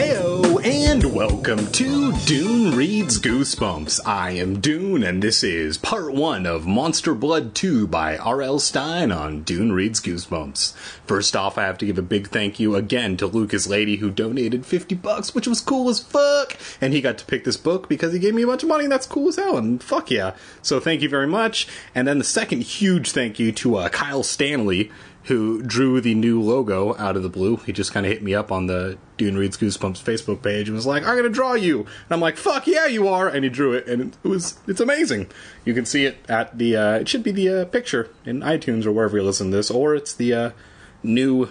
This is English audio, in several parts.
Heyo, and welcome to Dune Reads Goosebumps. I am Dune, and this is part 1 of Monster Blood 2 by R.L. Stine on Dune Reads Goosebumps. First off, I have to give a big thank you again to Lucas Lady, who donated $50, which was cool as fuck, and he got to pick this book because he gave me a bunch of money, and that's cool as hell, and fuck yeah. So thank you very much. And then the second huge thank you to Kyle Stanley, who drew the new logo out of the blue. He just kind of hit me up on the Dune Reads Goosebumps Facebook page and was like, I'm going to draw you. And I'm like, fuck yeah, you are. And he drew it, and it's amazing. You can see it at the, it should be the picture in iTunes or wherever you listen to this, or it's the new,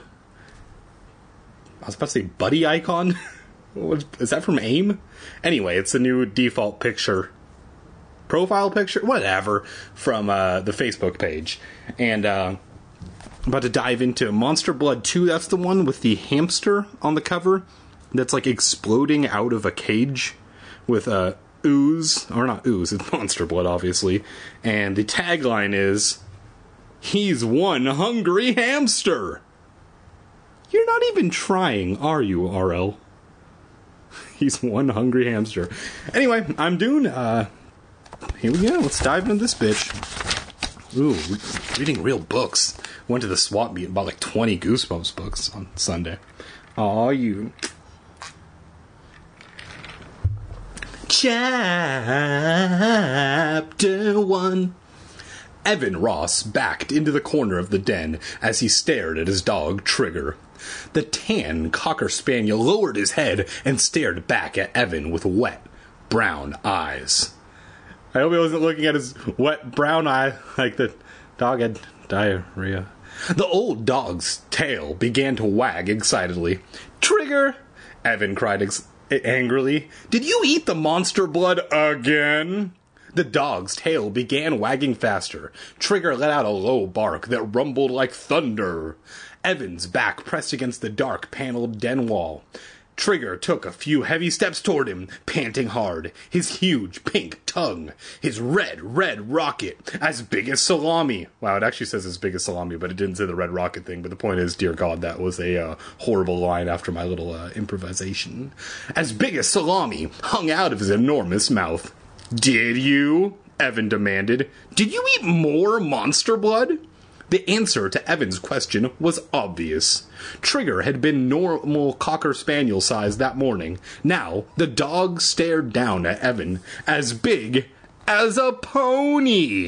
I was about to say buddy icon. Is that from AIM? Anyway, it's the new default picture, profile picture, whatever, from the Facebook page. And, I'm about to dive into Monster Blood 2. That's the one with the hamster on the cover that's like exploding out of a cage with ooze, or not ooze, it's Monster Blood, obviously. And the tagline is, "He's one hungry hamster." You're not even trying, are you, RL? He's one hungry hamster. Anyway, I'm Dune. Here we go. Let's dive into this bitch. Ooh, reading real books. Went to the swap meet and bought like 20 Goosebumps books on Sunday. Aw, you. Chapter 1. Evan Ross backed into the corner of the den as he stared at his dog, Trigger. The tan Cocker Spaniel lowered his head and stared back at Evan with wet, brown eyes. I hope he wasn't looking at his wet brown eye like the dog had diarrhea. The old dog's tail began to wag excitedly. "Trigger!" Evan cried angrily. "Did you eat the monster blood again?" The dog's tail began wagging faster. Trigger let out a low bark that rumbled like thunder. Evan's back pressed against the dark paneled den wall. Trigger took a few heavy steps toward him, panting hard, his huge pink tongue, his red rocket, as big as salami. Wow, it actually says as big as salami, but it didn't say the red rocket thing. But the point is, dear God, that was a horrible line after my little improvisation. As big as salami hung out of his enormous mouth. "Did you?" Evan demanded. "Did you eat more monster blood?" The answer to Evan's question was obvious. Trigger had been normal Cocker Spaniel size that morning. Now, the dog stared down at Evan, as big as a pony.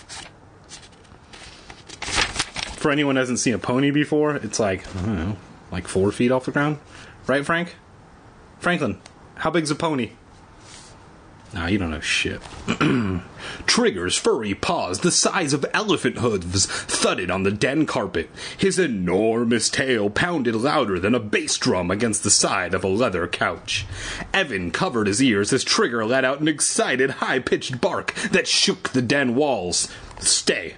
For anyone who hasn't seen a pony before, it's like, I don't know, like 4 feet off the ground. Right, Frank? Franklin, how big's a pony? Nah, you don't know shit. Trigger's furry paws, the size of elephant hooves, thudded on the den carpet. His enormous tail pounded louder than a bass drum against the side of a leather couch. Evan covered his ears as Trigger let out an excited, high-pitched bark that shook the den walls. Stay,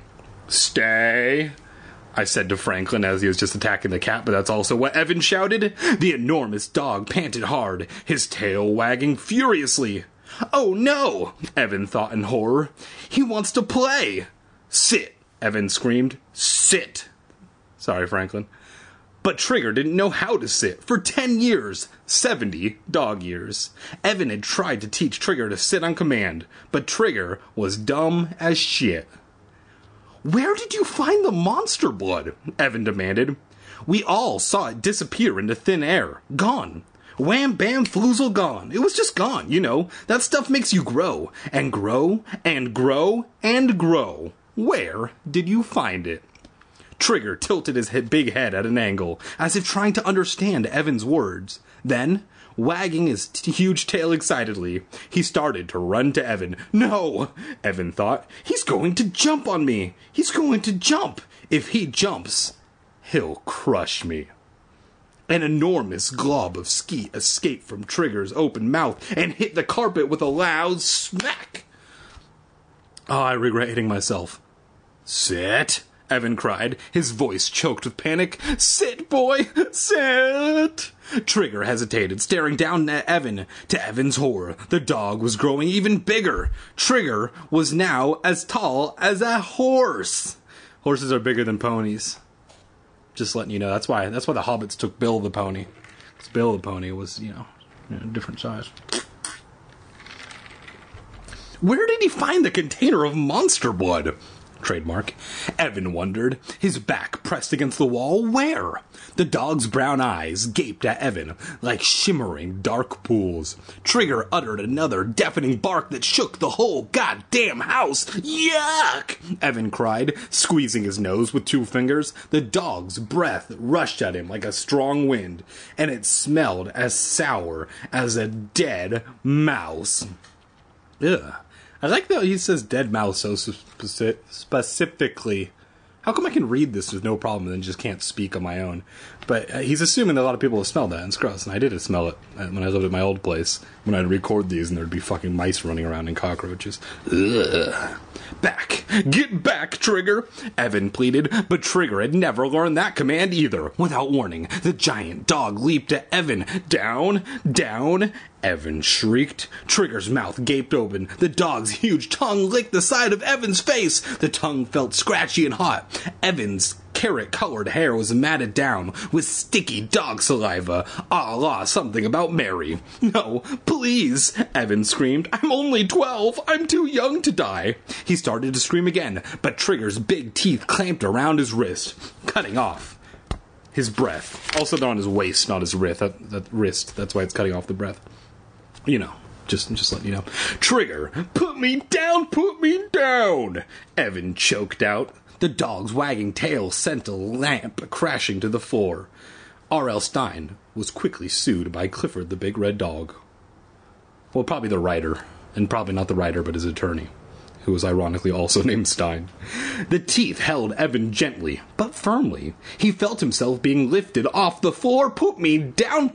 I said to Franklin as he was just attacking the cat, but that's also what Evan shouted. The enormous dog panted hard, his tail wagging furiously. "Oh no," Evan thought in horror. "He wants to play." "Sit," Evan screamed. "Sit." Sorry, Franklin. But Trigger didn't know how to sit. For 10 years, 70 dog years, Evan had tried to teach Trigger to sit on command, but Trigger was dumb as shit. "Where did you find the monster blood?" Evan demanded. "We all saw it disappear into thin air. Gone. Wham, bam, floozle, gone. It was just gone, you know. That stuff makes you grow, and grow, and grow, and grow. Where did you find it?" Trigger tilted his big head at an angle, as if trying to understand Evan's words. Then, wagging his huge tail excitedly, he started to run to Evan. "No," Evan thought. "He's going to jump on me. He's going to jump. If he jumps, he'll crush me." An enormous glob of skeet escaped from Trigger's open mouth and hit the carpet with a loud smack. "Oh, I regret hitting myself." "Sit," Evan cried, his voice choked with panic. "Sit, boy, sit." Trigger hesitated, staring down at Evan. To Evan's horror, the dog was growing even bigger. Trigger was now as tall as a horse. Horses are bigger than ponies. Just letting you know. That's why the hobbits took Bill the pony. Because Bill the pony was, different size. Where did he find the container of monster blood? Trademark. Evan wondered, his back pressed against the wall. Where? The dog's brown eyes gaped at Evan like shimmering dark pools. Trigger uttered another deafening bark that shook the whole goddamn house. Yuck! Evan cried, squeezing his nose with 2 fingers. The dog's breath rushed at him like a strong wind, and it smelled as sour as a dead mouse. Ugh. I like that he says dead mouse so specifically. How come I can read this with no problem and then just can't speak on my own? But he's assuming that a lot of people have smelled that, and it's gross. And I did smell it when I lived at my old place, when I'd record these and there'd be fucking mice running around and cockroaches. Ugh. Back! Get back, Trigger! Evan pleaded, but Trigger had never learned that command either. Without warning, the giant dog leaped at Evan. Down, down. Evan shrieked. Trigger's mouth gaped open. The dog's huge tongue licked the side of Evan's face. The tongue felt scratchy and hot. Evan's carrot-colored hair was matted down with sticky dog saliva, a la something about Mary. No, please, Evan screamed. I'm only 12. I'm too young to die. He started to scream again, but Trigger's big teeth clamped around his wrist, cutting off his breath. Also, they're on his waist, not his wrist. Wrist. That's why it's cutting off the breath. You know, just letting you know. Trigger, put me down, put me down! Evan choked out. The dog's wagging tail sent a lamp crashing to the floor. R.L. Stine was quickly sued by Clifford the Big Red Dog. Well, probably the writer, and probably not the writer, but his attorney, who was ironically also named Stein. The teeth held Evan gently, but firmly. He felt himself being lifted off the floor. Put me down,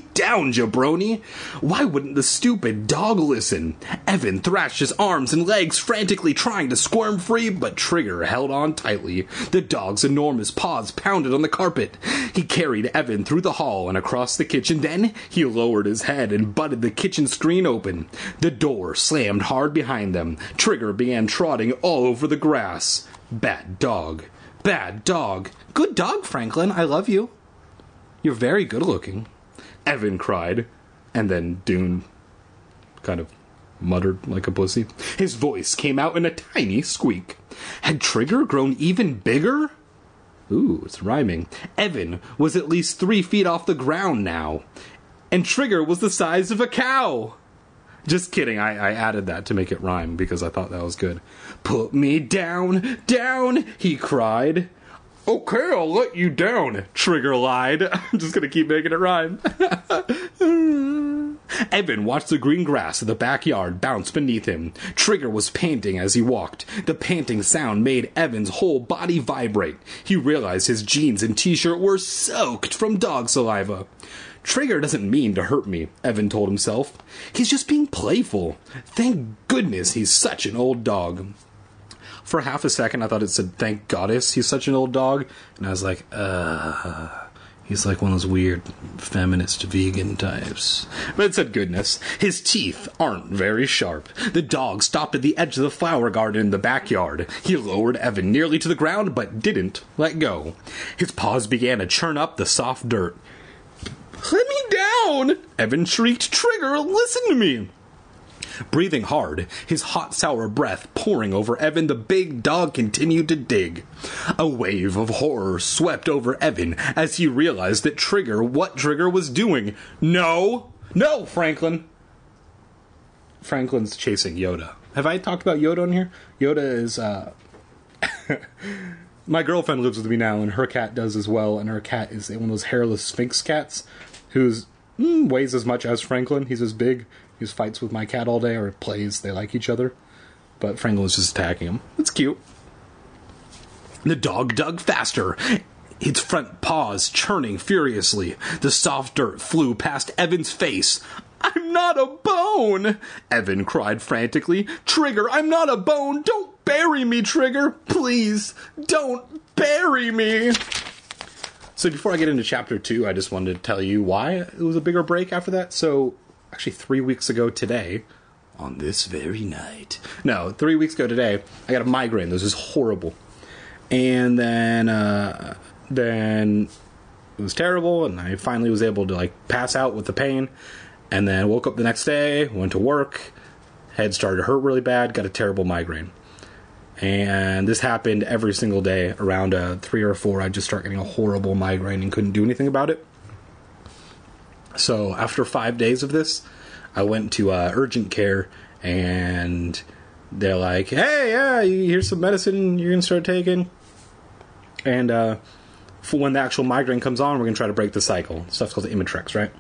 jabroni! Why wouldn't the stupid dog listen? Evan thrashed his arms and legs, frantically trying to squirm free, but Trigger held on tightly. The dog's enormous paws pounded on the carpet. He carried Evan through the hall and across the kitchen. Then he lowered his head and butted the kitchen screen open. The door slammed hard behind them. Trigger began trotting all over the grass. Bad dog. Bad dog. Good dog, Franklin. I love you. You're very good looking. Evan cried. And then Dune kind of muttered like a pussy. His voice came out in a tiny squeak. Had Trigger grown even bigger? Ooh, it's rhyming. Evan was at least 3 feet off the ground now. And Trigger was the size of a cow. Just kidding, I added that to make it rhyme because I thought that was good. Put me down, down, he cried. Okay, I'll let you down, Trigger lied. I'm just gonna keep making it rhyme. Evan watched the green grass of the backyard bounce beneath him. Trigger was panting as he walked. The panting sound made Evan's whole body vibrate. He realized his jeans and t-shirt were soaked from dog saliva. Trigger doesn't mean to hurt me, Evan told himself. He's just being playful. Thank goodness he's such an old dog. For half a second, I thought it said, thank goddess he's such an old dog. And I was like, he's like one of those weird feminist vegan types. But it said goodness. His teeth aren't very sharp. The dog stopped at the edge of the flower garden in the backyard. He lowered Evan nearly to the ground, but didn't let go. His paws began to churn up the soft dirt. Let me down! Evan shrieked. Trigger, listen to me! Breathing hard, his hot, sour breath pouring over Evan, the big dog continued to dig. A wave of horror swept over Evan as he realized that what Trigger was doing. No! No, Franklin! Franklin's chasing Yoda. Have I talked about Yoda on here? Yoda is, my girlfriend lives with me now, and her cat does as well, and her cat is one of those hairless Sphinx cats who's weighs as much as Franklin. He's as big. He just fights with my cat all day, or plays. They like each other. But Franklin was just attacking him. It's cute. The dog dug faster, its front paws churning furiously. The soft dirt flew past Evan's face. I'm not a bone! Evan cried frantically. Trigger, I'm not a bone! Don't bury me, Trigger! Please, don't bury me! So before I get into Chapter 2, I just wanted to tell you why it was a bigger break after that. So, actually 3 weeks ago today, on this very night... No, 3 weeks ago today, I got a migraine. This was horrible. And then it was terrible, and I finally was able to, pass out with the pain. And then woke up the next day, went to work, head started to hurt really bad, got a terrible migraine. And this happened every single day. Around 3 or 4, I'd just start getting a horrible migraine and couldn't do anything about it. So after 5 days of this, I went to urgent care, and they're like, hey, yeah, here's some medicine you're going to start taking. And for when the actual migraine comes on, we're going to try to break the cycle. Stuff's called Imitrex, right?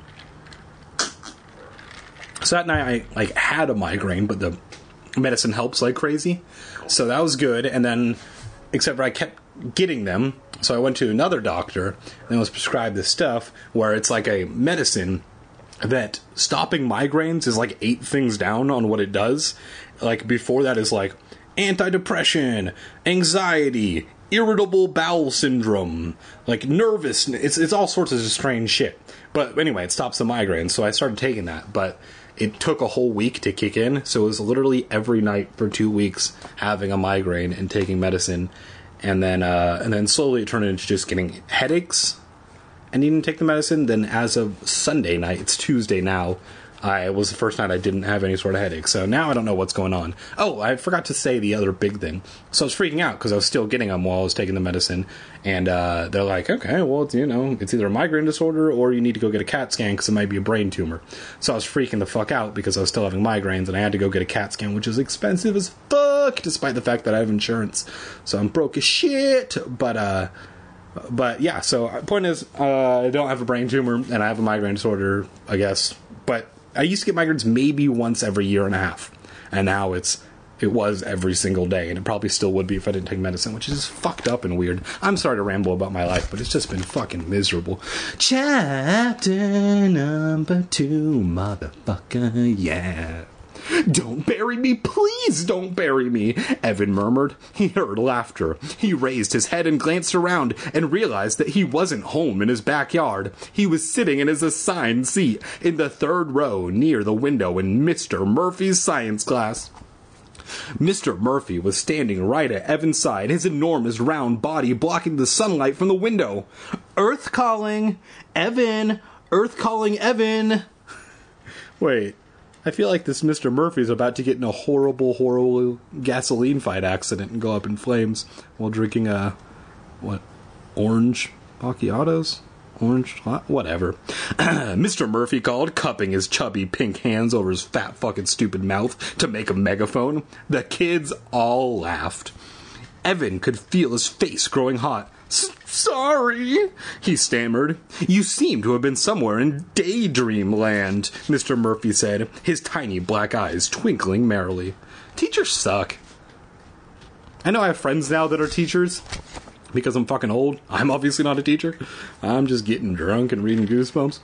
So that night I had a migraine, but the medicine helps like crazy. So that was good. And then, except for I kept getting them. So I went to another doctor and was prescribed this stuff where it's like a medicine that stopping migraines is like 8 things down on what it does. Like before that is like antidepressant, anxiety, irritable bowel syndrome, like nervous. It's all sorts of strange shit. But anyway, it stops the migraine. So I started taking that, but it took a whole week to kick in. So it was literally every night for 2 weeks having a migraine and taking medicine. And then slowly it turned into just getting headaches and needing to take the medicine. Then as of Sunday night, it's Tuesday now, it was the first night I didn't have any sort of headache. So now I don't know what's going on. Oh, I forgot to say the other big thing. So I was freaking out because I was still getting them while I was taking the medicine. And they're like, okay, well, it's either a migraine disorder or you need to go get a CAT scan because it might be a brain tumor. So I was freaking the fuck out because I was still having migraines and I had to go get a CAT scan, which is expensive as fuck, despite the fact that I have insurance. So I'm broke as shit. But yeah, so point is, I don't have a brain tumor and I have a migraine disorder, I guess. But I used to get migraines maybe once every year and a half. And now it was every single day. And it probably still would be if I didn't take medicine, which is fucked up and weird. I'm sorry to ramble about my life, but it's just been fucking miserable. Chapter number 2, motherfucker, yeah. Don't bury me, please don't bury me, Evan murmured. He heard laughter. He raised his head and glanced around and realized that he wasn't home in his backyard. He was sitting in his assigned seat in the 3rd row near the window in Mr. Murphy's science class. Mr. Murphy was standing right at Evan's side, his enormous round body blocking the sunlight from the window. Earth calling, Evan! Earth calling, Evan! Wait. I feel like this Mr. Murphy's about to get in a horrible, horrible gasoline fight accident and go up in flames while drinking orange macchiatos? Orange? Whatever. Mr. Murphy called, cupping his chubby pink hands over his fat fucking stupid mouth to make a megaphone. The kids all laughed. Evan could feel his face growing hot. Sorry, he stammered. You seem to have been somewhere in daydream land, Mr. Murphy said, his tiny black eyes twinkling merrily. Teachers suck. I know I have friends now that are teachers because I'm fucking old. I'm obviously not a teacher. I'm just getting drunk and reading Goosebumps.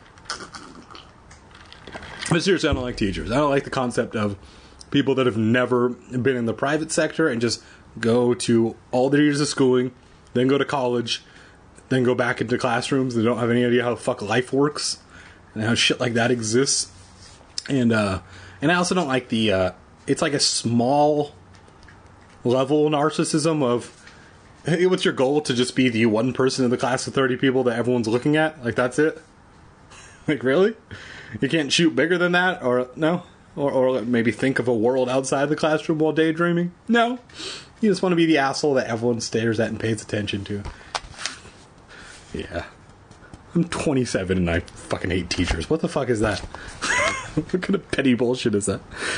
But seriously, I don't like teachers. I don't like the concept of people that have never been in the private sector and just go to all their years of schooling, then go to college, then go back into classrooms. They don't have any idea how the fuck life works and how shit like that exists. And I also don't like the, it's like a small level narcissism of, hey, what's your goal? To just be the one person in the class of 30 people that everyone's looking at? Like, that's it? Like, really? You can't shoot bigger than that? Or, no? Or maybe think of a world outside the classroom while daydreaming? No. You just want to be the asshole that everyone stares at and pays attention to. Yeah. I'm 27 and I fucking hate teachers. What the fuck is that? What kind of petty bullshit is that?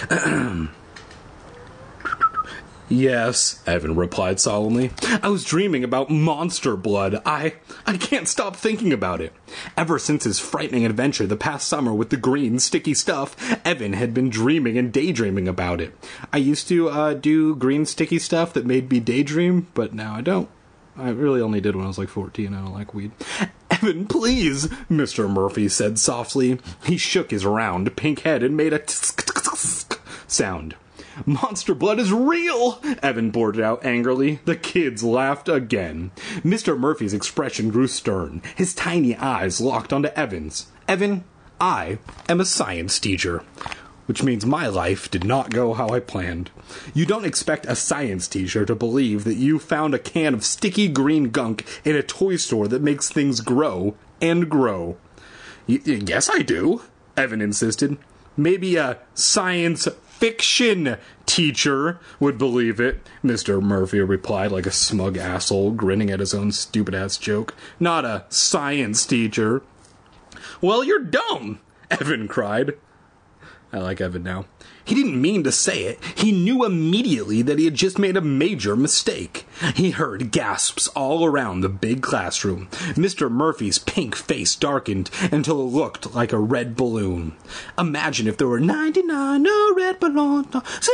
Yes, Evan replied solemnly. I was dreaming about monster blood. I can't stop thinking about it. Ever since his frightening adventure the past summer with the green, sticky stuff, Evan had been dreaming and daydreaming about it. I used to do green, sticky stuff that made me daydream, but now I don't. I really only did when I was like 14. I don't like weed. Evan, please, Mr. Murphy said softly. He shook his round, pink head and made a sound. Monster blood is real, Evan blurted out angrily. The kids laughed again. Mr. Murphy's expression grew stern. His tiny eyes locked onto Evan's. Evan, I am a science teacher. Which means my life did not go how I planned. You don't expect a science teacher to believe that you found a can of sticky green gunk in a toy store that makes things grow and grow. Yes, I do. Evan insisted. Maybe a science fiction teacher would believe it, Mr. Murphy replied like a smug asshole, grinning at his own stupid-ass joke. Not a science teacher. Well, you're dumb, Evan cried. I like Evan now. He didn't mean to say it. He knew immediately that he had just made a major mistake. He heard gasps all around the big classroom. Mr. Murphy's pink face darkened until it looked like a red balloon. Imagine if there were 99 red balloons,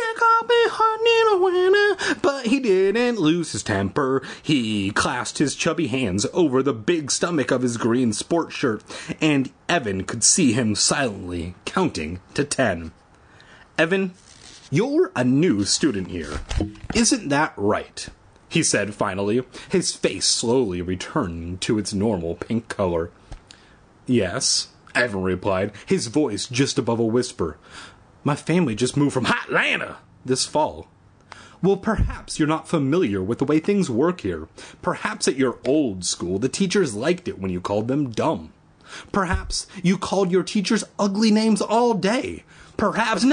but he didn't lose his temper. He clasped his chubby hands over the big stomach of his green sports shirt, and Evan could see him silently counting to 10. Evan, you're a new student here. Isn't that right? He said finally, his face slowly returning to its normal pink color. Yes, Evan replied, his voice just above a whisper. My family just moved from Atlanta this fall. Well, perhaps you're not familiar with the way things work here. Perhaps at your old school, the teachers liked it when you called them dumb. Perhaps you called your teachers ugly names all day. Perhaps...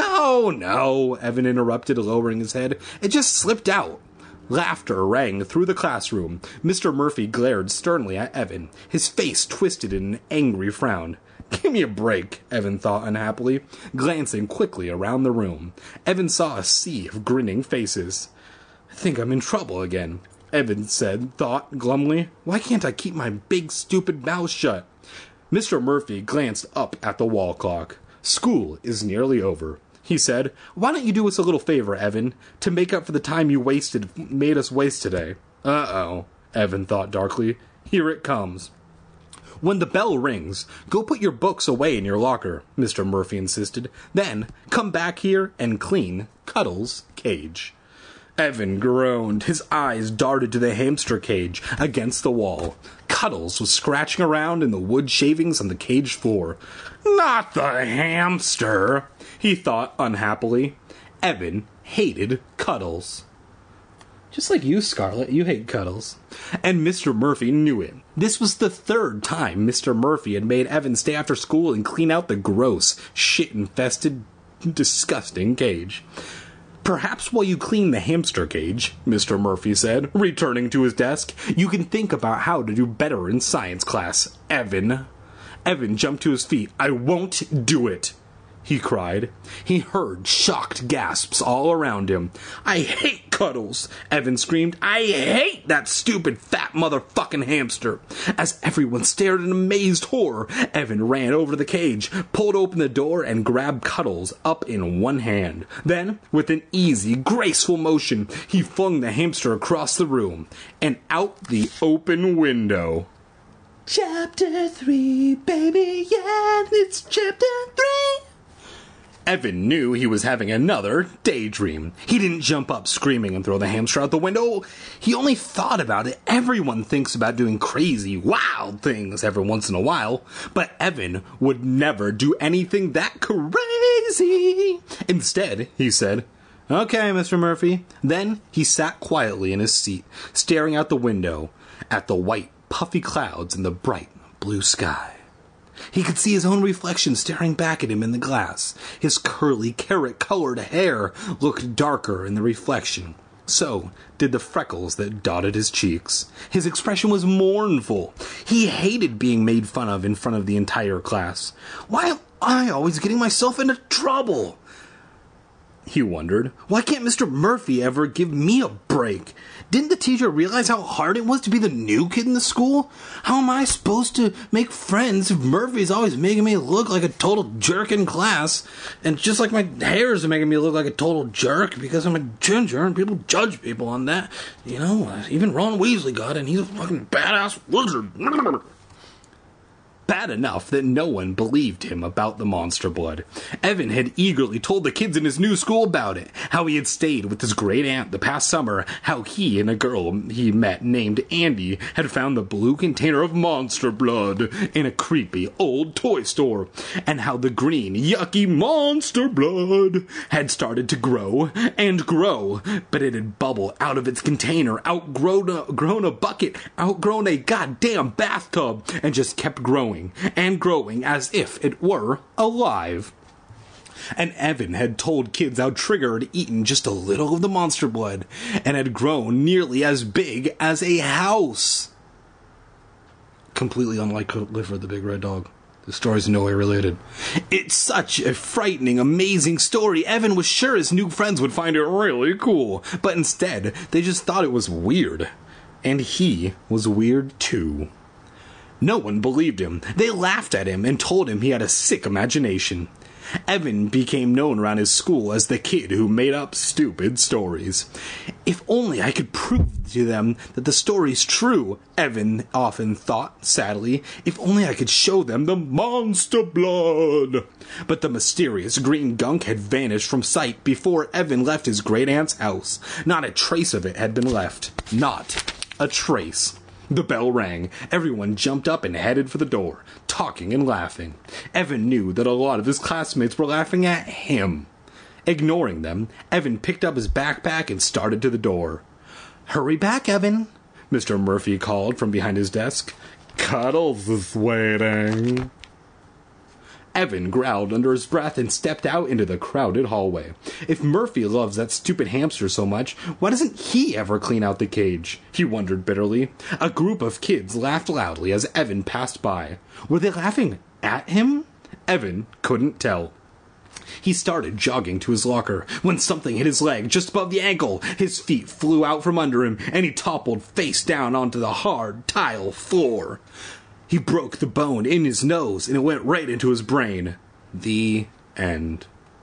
No, Evan interrupted, lowering his head. It just slipped out. Laughter rang through the classroom. Mr. Murphy glared sternly at Evan, his face twisted in an angry frown. Give me a break, Evan thought unhappily, glancing quickly around the room. Evan saw a sea of grinning faces. I think I'm in trouble again, Evan thought glumly. Why can't I keep my big stupid mouth shut? Mr. Murphy glanced up at the wall clock. School is nearly over, he said. Why don't you do us a little favor, Evan, to make up for the time you made us waste today? Uh-oh, Evan thought darkly. Here it comes. When the bell rings, go put your books away in your locker, Mr. Murphy insisted. Then come back here and clean Cuddles' cage. Evan groaned. His eyes darted to the hamster cage against the wall. Cuddles was scratching around in the wood shavings on the cage floor. Not the hamster, he thought unhappily. Evan hated Cuddles. Just like you, Scarlett, you hate Cuddles. And Mr. Murphy knew it. This was the third time Mr. Murphy had made Evan stay after school and clean out the gross, shit-infested, disgusting cage. Perhaps while you clean the hamster cage, Mr. Murphy said, returning to his desk, you can think about how to do better in science class, Evan. Evan jumped to his feet. I won't do it, he cried. He heard shocked gasps all around him. I hate Cuddles, Evan screamed. I hate that stupid fat motherfucking hamster. As everyone stared in amazed horror, Evan ran over to the cage, pulled open the door, and grabbed Cuddles up in one hand. Then, with an easy, graceful motion, he flung the hamster across the room and out the open window. Chapter 3, baby, yeah, it's Chapter 3. Evan knew he was having another daydream. He didn't jump up screaming and throw the hamster out the window. He only thought about it. Everyone thinks about doing crazy, wild things every once in a while, but Evan would never do anything that crazy. Instead, he said, Okay, Mr. Murphy. Then he sat quietly in his seat, staring out the window at the white, puffy clouds and the bright blue sky. He could see his own reflection staring back at him in the glass. His curly, carrot-colored hair looked darker in the reflection. So did the freckles that dotted his cheeks. His expression was mournful. He hated being made fun of in front of the entire class. Why am I always getting myself into trouble? He wondered. Why can't Mr. Murphy ever give me a break? Didn't the teacher realize how hard it was to be the new kid in the school? How am I supposed to make friends if Murphy's always making me look like a total jerk in class? And just like my hair's making me look like a total jerk because I'm a ginger and people judge people on that. You know, even Ron Weasley got it and he's a fucking badass wizard. Bad enough that no one believed him about the monster blood. Evan had eagerly told the kids in his new school about it, how he had stayed with his great aunt the past summer, how he and a girl he met named Andy had found the blue container of monster blood in a creepy old toy store, and how the green, yucky monster blood had started to grow and grow, but it had bubbled out of its container, outgrown a bucket, outgrown a goddamn bathtub, and just kept growing growing and growing as if it were alive. And Evan had told kids how Trigger had eaten just a little of the monster blood and had grown nearly as big as a house. Completely unlike Clifford the Big Red Dog. The story's no way related. It's such a frightening, amazing story. Evan was sure his new friends would find it really cool, but instead, they just thought it was weird. And he was weird too. No one believed him. They laughed at him and told him he had a sick imagination. Evan became known around his school as the kid who made up stupid stories. If only I could prove to them that the story's true, Evan often thought, sadly. If only I could show them the monster blood. But the mysterious green gunk had vanished from sight before Evan left his great-aunt's house. Not a trace of it had been left. Not a trace. The bell rang. Everyone jumped up and headed for the door, talking and laughing. Evan knew that a lot of his classmates were laughing at him. Ignoring them, Evan picked up his backpack and started to the door. "Hurry back, Evan," Mr. Murphy called from behind his desk. "Cuddles is waiting." Evan growled under his breath and stepped out into the crowded hallway. If Murphy loves that stupid hamster so much, why doesn't he ever clean out the cage? He wondered bitterly. A group of kids laughed loudly as Evan passed by. Were they laughing at him? Evan couldn't tell. He started jogging to his locker when something hit his leg just above the ankle. His feet flew out from under him, and he toppled face down onto the hard tile floor. He broke the bone in his nose, and it went right into his brain. The end.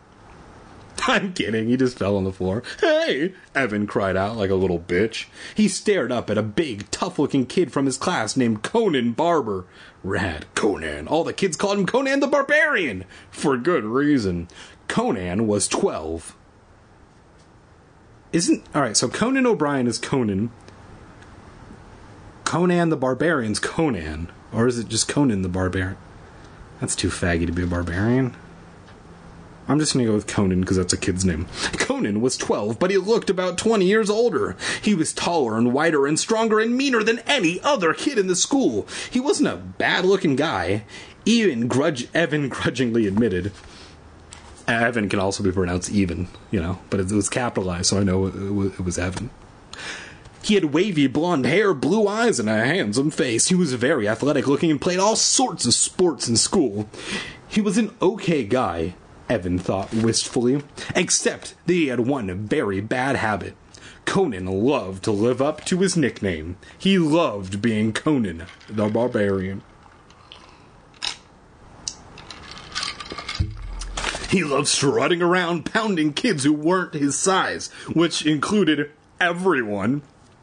I'm kidding, he just fell on the floor. "Hey!" Evan cried out like a little bitch. He stared up at a big, tough-looking kid from his class named Conan Barber. Rad, Conan. All the kids called him Conan the Barbarian. For good reason. Conan was 12. Alright, so Conan O'Brien is Conan. Conan the Barbarian's Conan. Or is it just Conan the Barbarian? That's too faggy to be a barbarian. I'm just going to go with Conan because that's a kid's name. Conan was 12, but he looked about 20 years older. He was taller and wider and stronger and meaner than any other kid in the school. He wasn't a bad-looking guy. Evan grudgingly admitted. Evan can also be pronounced even, but it was capitalized, so I know it was Evan. He had wavy blonde hair, blue eyes, and a handsome face. He was very athletic-looking and played all sorts of sports in school. He was an okay guy, Evan thought wistfully, except that he had one very bad habit. Conan loved to live up to his nickname. He loved being Conan the Barbarian. He loved strutting around, pounding kids who weren't his size, which included everyone.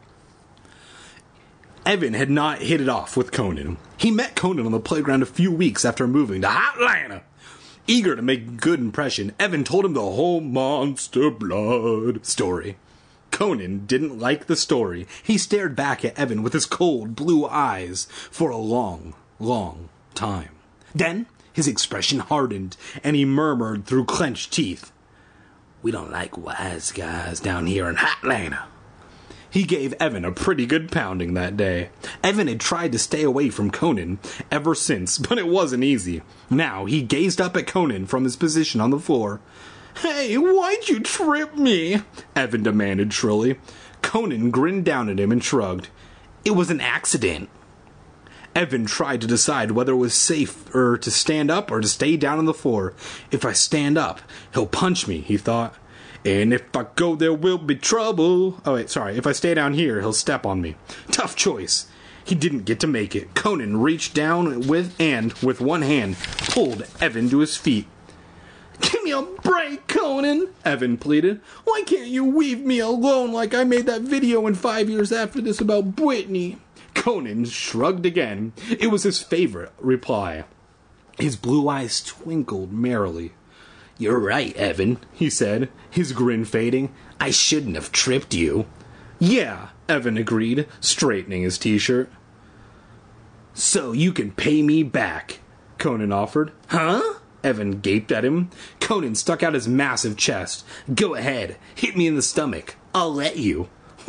Evan had not hit it off with Conan. He met Conan on the playground a few weeks after moving to Atlanta. Eager to make a good impression, Evan told him the whole monster blood story. Conan didn't like the story. He stared back at Evan with his cold blue eyes for a long, long time. Then his expression hardened, and he murmured through clenched teeth, "We don't like wise guys down here in Atlanta." He gave Evan a pretty good pounding that day. Evan had tried to stay away from Conan ever since, but it wasn't easy. Now he gazed up at Conan from his position on the floor. "Hey, why'd you trip me?" Evan demanded shrilly. Conan grinned down at him and shrugged. "It was an accident." Evan tried to decide whether it was safer to stand up or to stay down on the floor. If I stand up, he'll punch me, he thought. And if I go, there will be trouble. If I stay down here, he'll step on me. Tough choice. He didn't get to make it. Conan reached down with one hand, pulled Evan to his feet. "Give me a break, Conan," Evan pleaded. "Why can't you leave me alone like I made that video in 5 years after this about Britney?" Conan shrugged again. It was his favorite reply. His blue eyes twinkled merrily. "You're right, Evan," he said, his grin fading. "I shouldn't have tripped you." "Yeah," Evan agreed, straightening his t-shirt. "So you can pay me back," Conan offered. "Huh?" Evan gaped at him. Conan stuck out his massive chest. "Go ahead, hit me in the stomach. I'll let you."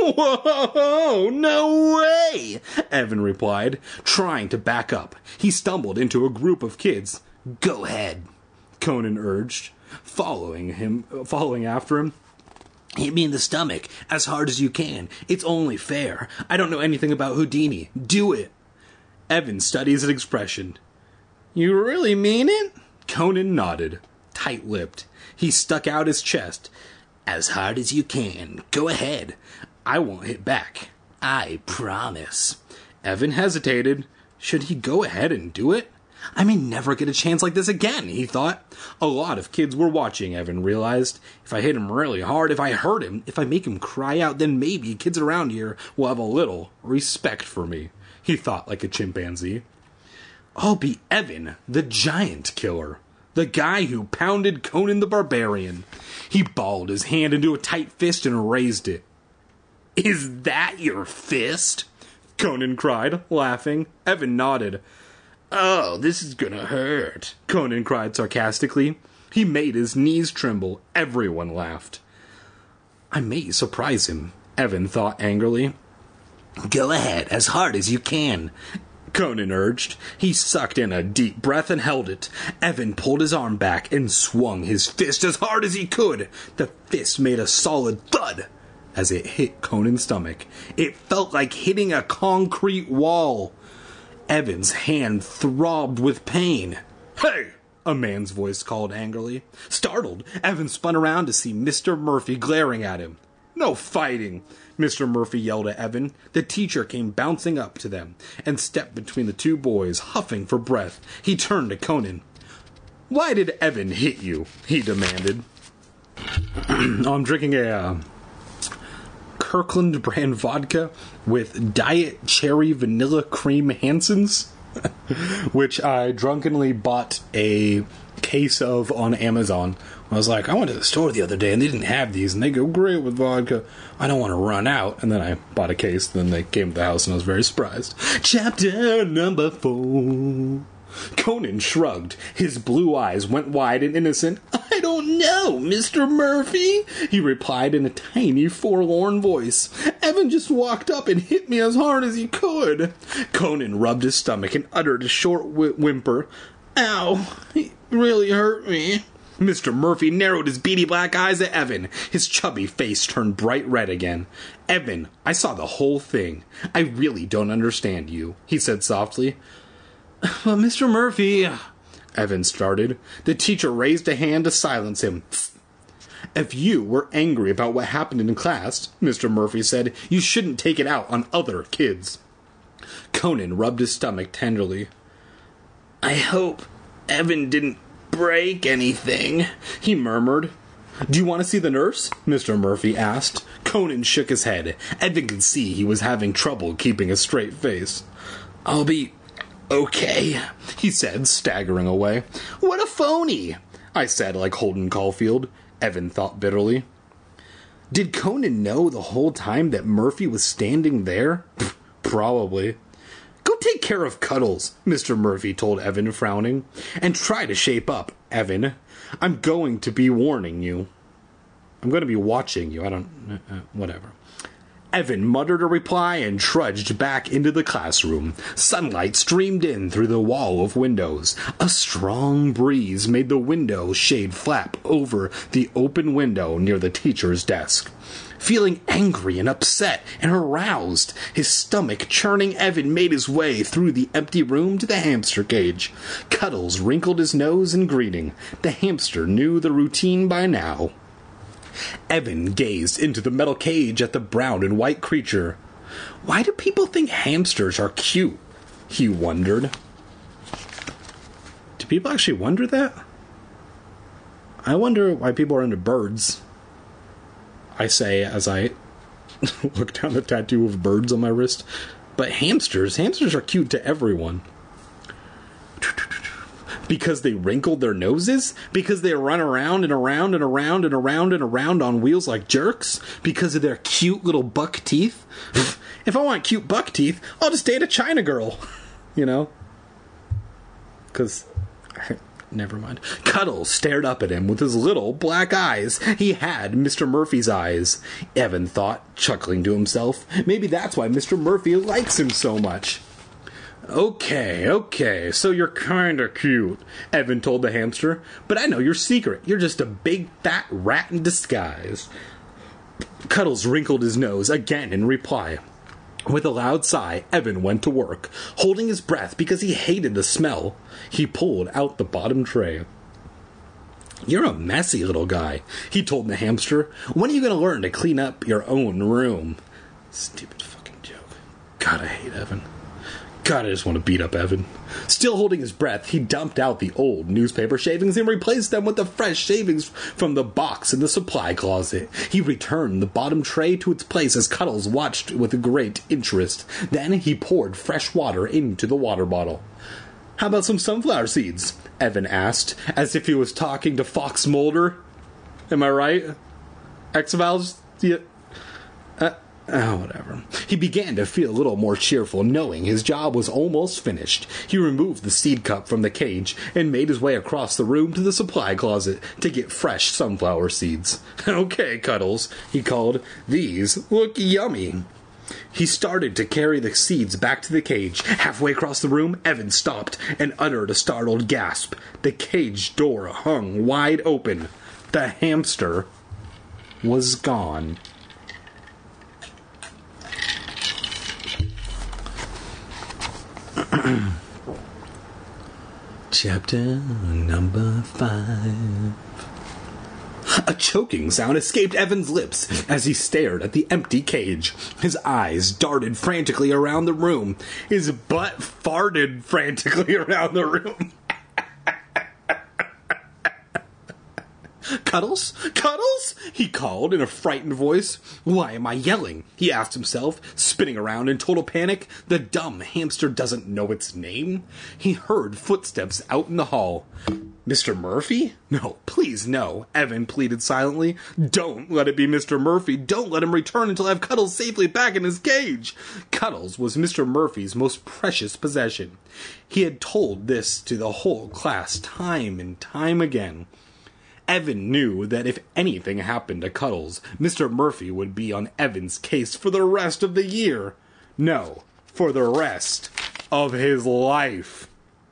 Whoa, no way, Evan replied, trying to back up. He stumbled into a group of kids. Go ahead, Conan urged, following after him. Hit me in the stomach as hard as you can. It's only fair. I don't know anything about Houdini. Do it. Evan studies his expression. You really mean it? Conan nodded, tight-lipped. He stuck out his chest. As hard as you can. Go ahead. I won't hit back. I promise. Evan hesitated. Should he go ahead and do it? I may never get a chance like this again, he thought. A lot of kids were watching, Evan realized. If I hit him really hard, if I hurt him, if I make him cry out, then maybe kids around here will have a little respect for me, he thought like a chimpanzee. I'll be Evan, the giant killer. The guy who pounded Conan the Barbarian. He balled his hand into a tight fist and raised it. Is that your fist? Conan cried, laughing. Evan nodded. Oh, this is gonna hurt, Conan cried sarcastically. He made his knees tremble. Everyone laughed. I may surprise him, Evan thought angrily. Go ahead, as hard as you can, Conan urged. He sucked in a deep breath and held it. Evan pulled his arm back and swung his fist as hard as he could. The fist made a solid thud as it hit Conan's stomach. It felt like hitting a concrete wall. Evan's hand throbbed with pain. Hey! A man's voice called angrily. Startled, Evan spun around to see Mr. Murphy glaring at him. No fighting, Mr. Murphy yelled at Evan. The teacher came bouncing up to them and stepped between the two boys, huffing for breath. He turned to Conan. Why did Evan hit you? He demanded. I'm drinking a Kirkland brand vodka with Diet Cherry Vanilla Cream Hansons, which I drunkenly bought a case of on Amazon. I was like, I went to the store the other day and they didn't have these, and they go great with vodka. I don't want to run out. And then I bought a case, and then they came to the house, and I was very surprised. Chapter number 4. Conan shrugged. His blue eyes went wide and innocent. I don't know, Mr. Murphy, he replied in a tiny, forlorn voice. Evan just walked up and hit me as hard as he could. Conan rubbed his stomach and uttered a short whimper. Ow, he really hurt me. Mr. Murphy narrowed his beady black eyes at Evan. His chubby face turned bright red again. Evan, I saw the whole thing. I really don't understand you, he said softly. Well, Mr. Murphy, Evan started. The teacher raised a hand to silence him. If you were angry about what happened in class, Mr. Murphy said, you shouldn't take it out on other kids. Conan rubbed his stomach tenderly. I hope Evan didn't break anything, he murmured. Do you want to see the nurse? Mr. Murphy asked. Conan shook his head. Evan could see he was having trouble keeping a straight face. I'll be okay, he said, staggering away. What a phony, I said like Holden Caulfield. Evan thought bitterly. Did Conan know the whole time that Murphy was standing there? Probably. Go take care of Cuddles, Mr. Murphy told Evan, frowning. And try to shape up, Evan. I'm going to be warning you. I'm going to be watching you. Whatever. Evan muttered a reply and trudged back into the classroom. Sunlight streamed in through the wall of windows. A strong breeze made the window shade flap over the open window near the teacher's desk. Feeling angry and upset and aroused, his stomach churning, Evan made his way through the empty room to the hamster cage. Cuddles wrinkled his nose in greeting. The hamster knew the routine by now. Evan gazed into the metal cage at the brown and white creature. Why do people think hamsters are cute? He wondered. Do people actually wonder that? I wonder why people are into birds. I say as I look down the tattoo of birds on my wrist. But hamsters are cute to everyone. Because they wrinkled their noses? Because they run around and around and around and around and around on wheels like jerks? Because of their cute little buck teeth? If I want cute buck teeth, I'll just date a China girl. You know? Because Never mind. Cuddles stared up at him with his little black eyes. He had Mr. Murphy's eyes. Evan thought, chuckling to himself. Maybe that's why Mr. Murphy likes him so much. Okay, so you're kinda cute, Evan told the hamster. But I know your secret. You're just a big fat rat in disguise. Cuddles wrinkled his nose again in reply. With a loud sigh, Evan went to work, holding his breath because he hated the smell. He pulled out the bottom tray. You're a messy little guy, he told the hamster. When are you going to learn to clean up your own room? Stupid fucking joke. God, I hate Evan. God, I just want to beat up Evan. Still holding his breath, he dumped out the old newspaper shavings and replaced them with the fresh shavings from the box in the supply closet. He returned the bottom tray to its place as Cuddles watched with great interest. Then he poured fresh water into the water bottle. How about some sunflower seeds? Evan asked, as if he was talking to Fox Mulder. Am I right? X-Files? Yeah. Whatever. He began to feel a little more cheerful, knowing his job was almost finished. He removed the seed cup from the cage and made his way across the room to the supply closet to get fresh sunflower seeds. Okay, Cuddles, he called. These look yummy. He started to carry the seeds back to the cage. Halfway across the room, Evan stopped and uttered a startled gasp. The cage door hung wide open. The hamster was gone. Chapter number 5. A choking sound escaped Evan's lips as he stared at the empty cage. His eyes darted frantically around the room. His butt farted frantically around the room. Cuddles? Cuddles? He called in a frightened voice. Why am I yelling? He asked himself, spinning around in total panic. The dumb hamster doesn't know its name. He heard footsteps out in the hall. Mr. Murphy? No, please no, Evan pleaded silently. Don't let it be Mr. Murphy. Don't let him return until I have Cuddles safely back in his cage. Cuddles was Mr. Murphy's most precious possession. He had told this to the whole class time and time again. Evan knew that if anything happened to Cuddles, Mr. Murphy would be on Evan's case for the rest of the year. No, for the rest of his life.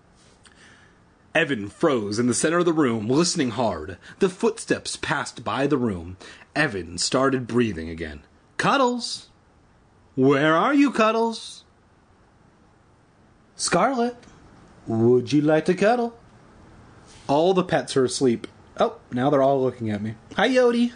Evan froze in the center of the room, listening hard. The footsteps passed by the room. Evan started breathing again. Cuddles? Where are you, Cuddles? Scarlet, would you like to cuddle? All the pets are asleep. Oh, now they're all looking at me. Hi, Yodi.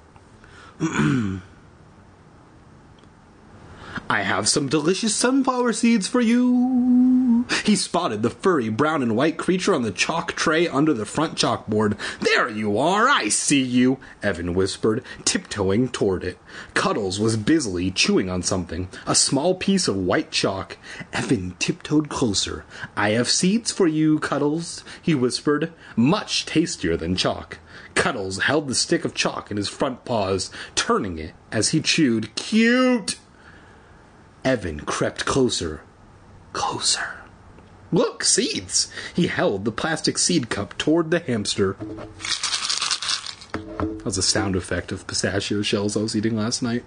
I have some delicious sunflower seeds for you. He spotted the furry brown and white creature on the chalk tray under the front chalkboard. There you are, I see you, Evan whispered, tiptoeing toward it. Cuddles was busily chewing on something, a small piece of white chalk. Evan tiptoed closer. I have seeds for you, Cuddles, he whispered, much tastier than chalk. Cuddles held the stick of chalk in his front paws, turning it as he chewed. Cute! Evan crept closer. Closer. Look, seeds! He held the plastic seed cup toward the hamster. That was a sound effect of pistachio shells I was eating last night.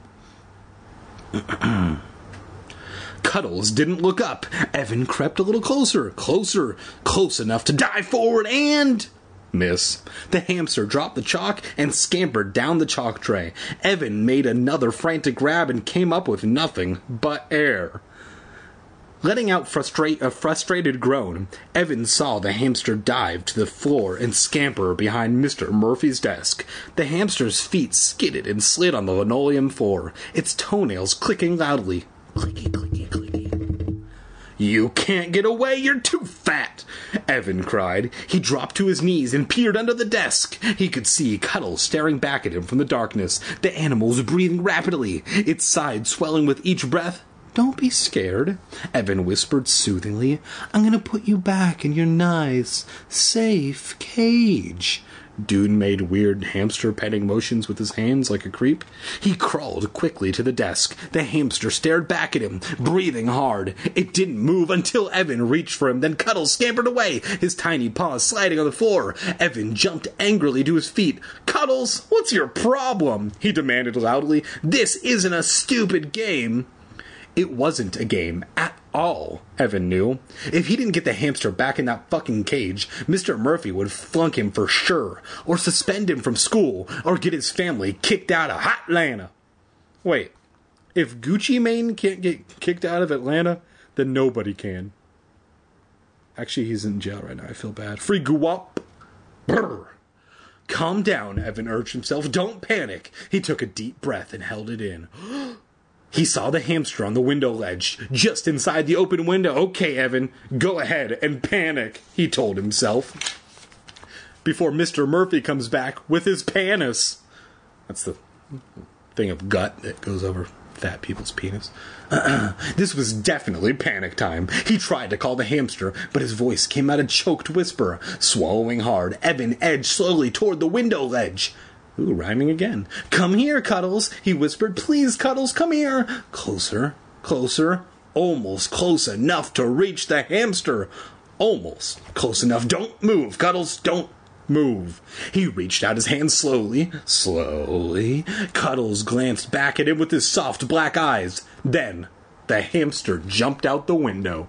Cuddles didn't look up. Evan crept a little closer, close enough to dive forward and... miss. The hamster dropped the chalk and scampered down the chalk tray. Evan made another frantic grab and came up with nothing but air. Letting out a frustrated groan, Evan saw the hamster dive to the floor and scamper behind Mr. Murphy's desk. The hamster's feet skidded and slid on the linoleum floor, its toenails clicking loudly. Clicky, clicky, clicky. You can't get away, you're too fat, Evan cried. He dropped to his knees and peered under the desk. He could see Cuddles staring back at him from the darkness. The animal was breathing rapidly, its sides swelling with each breath. Don't be scared, Evan whispered soothingly. I'm going to put you back in your nice, safe cage. Dude made weird hamster petting motions with his hands like a creep. He crawled quickly to the desk. The hamster stared back at him, breathing hard. It didn't move until Evan reached for him. Then Cuddles scampered away, his tiny paws sliding on the floor. Evan jumped angrily to his feet. "Cuddles, what's your problem?" he demanded loudly. "This isn't a stupid game." It wasn't a game at all, Evan knew. If he didn't get the hamster back in that fucking cage, Mr. Murphy would flunk him for sure, or suspend him from school, or get his family kicked out of Hotlanta. Wait, if Gucci Mane can't get kicked out of Atlanta, then nobody can. Actually, he's in jail right now. I feel bad. Free Guwap. Brr. Calm down, Evan urged himself. Don't panic. He took a deep breath and held it in. He saw the hamster on the window ledge, just inside the open window. "Okay, Evan, go ahead and panic," he told himself. "Before Mr. Murphy comes back with his panis." That's the thing of gut that goes over fat people's penis. This was definitely panic time. He tried to call the hamster, but his voice came out a choked whisper. Swallowing hard, Evan edged slowly toward the window ledge. Ooh, rhyming again. "Come here, Cuddles," he whispered. "Please, Cuddles, come here." Closer, closer, almost close enough to reach the hamster. Almost close enough. "Don't move, Cuddles, don't move." He reached out his hand slowly, slowly. Cuddles glanced back at him with his soft black eyes. Then the hamster jumped out the window.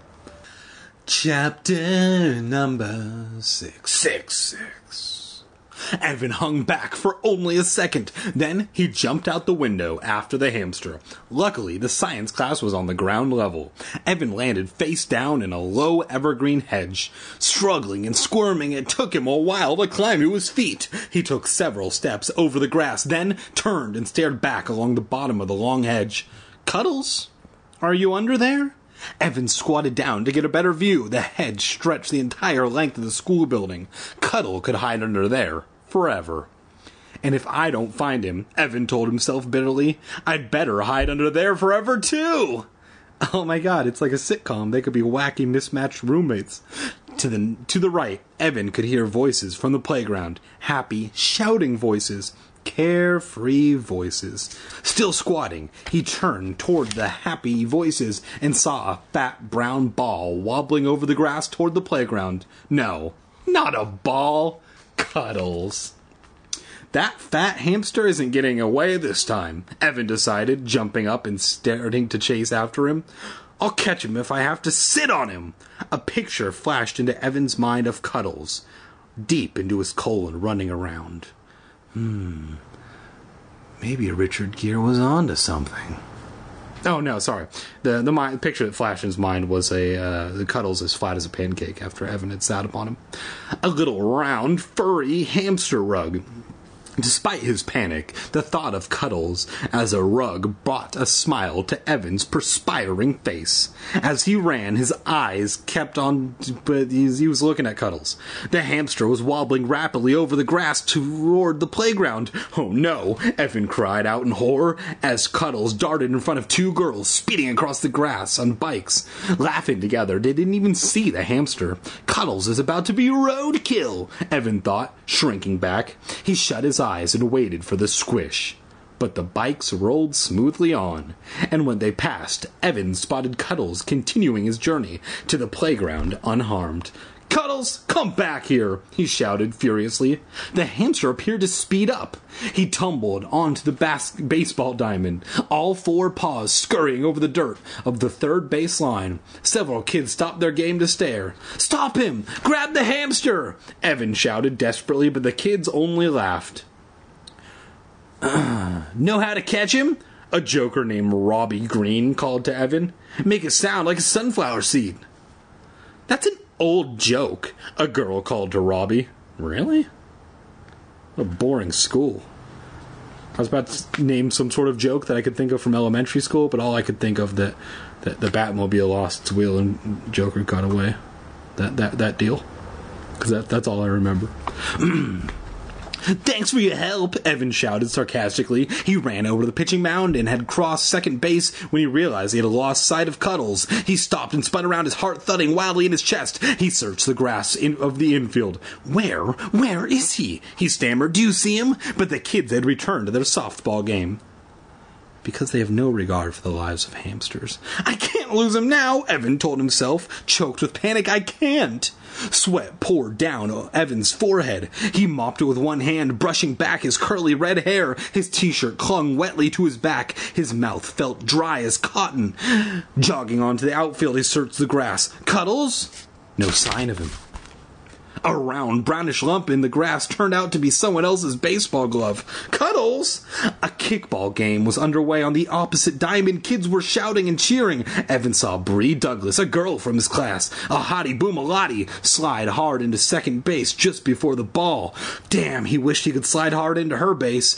Chapter number 666. Evan hung back for only a second. Then he jumped out the window after the hamster. Luckily, the science class was on the ground level. Evan landed face down in a low evergreen hedge. Struggling and squirming, it took him a while to climb to his feet. He took several steps over the grass, then turned and stared back along the bottom of the long hedge. "Cuddles, are you under there?" Evan squatted down to get a better view. The hedge stretched the entire length of the school building. Cuddle could hide under there forever. "And if I don't find him," Evan told himself bitterly, "I'd better hide under there forever too." Oh my god, it's like a sitcom. They could be wacky, mismatched roommates. To the right, Evan could hear voices from the playground. Happy, shouting voices. Carefree voices. Still squatting, he turned toward the happy voices and saw a fat brown ball wobbling over the grass toward the playground. No, not a ball. Cuddles. That fat hamster isn't getting away this time, Evan decided, jumping up and starting to chase after him. "I'll catch him if I have to sit on him." A picture flashed into Evan's mind of Cuddles, deep into his colon, running around. Maybe Richard Gere was onto something. Oh, no, sorry. The picture that flashed in his mind was the Cuddles as flat as a pancake after Evan had sat upon him. A little round, furry hamster rug. Despite his panic, the thought of Cuddles as a rug brought a smile to Evan's perspiring face. As he ran, his eyes kept on, but he was looking at Cuddles. The hamster was wobbling rapidly over the grass toward the playground. "Oh no!" Evan cried out in horror as Cuddles darted in front of two girls speeding across the grass on bikes. Laughing together, they didn't even see the hamster. Cuddles is about to be roadkill, Evan thought, shrinking back. He shut his eyes and waited for the squish. But the bikes rolled smoothly on, and when they passed, Evan spotted Cuddles continuing his journey to the playground unharmed. "Cuddles, come back here!" he shouted furiously. The hamster appeared to speed up. He tumbled onto the baseball diamond, all four paws scurrying over the dirt of the third base line. Several kids stopped their game to stare. "Stop him! Grab the hamster!" Evan shouted desperately, but the kids only laughed. "Know how to catch him?" a joker named Robbie Green called to Evan. "Make it sound like a sunflower seed." "That's an old joke," a girl called to Robbie. "Really? What a boring school." I was about to name some sort of joke that I could think of from elementary school, but all I could think of that the Batmobile lost its wheel and Joker got away. That deal. Because that's all I remember. Thanks for your help, Evan shouted sarcastically. He ran over to the pitching mound and had crossed second base when he realized he had lost sight of Cuddles. He stopped and spun around, his heart thudding wildly in his chest. He searched the grass of the infield. Where is he? He stammered. Do you see him? But the kids had returned to their softball game. Because they have no regard for the lives of hamsters. I can't lose him now, Evan told himself. Choked with panic, I can't. Sweat poured down Evan's forehead. He mopped it with one hand, brushing back his curly red hair. His t-shirt clung wetly to his back. His mouth felt dry as cotton. Jogging onto the outfield, he searched the grass. Cuddles? No sign of him. A round, brownish lump in the grass turned out to be someone else's baseball glove. Cuddles! A kickball game was underway on the opposite diamond. Kids were shouting and cheering. Evan saw Bree Douglas, a girl from his class, a hottie boomalottie, slide hard into second base just before the ball. Damn, he wished he could slide hard into her base.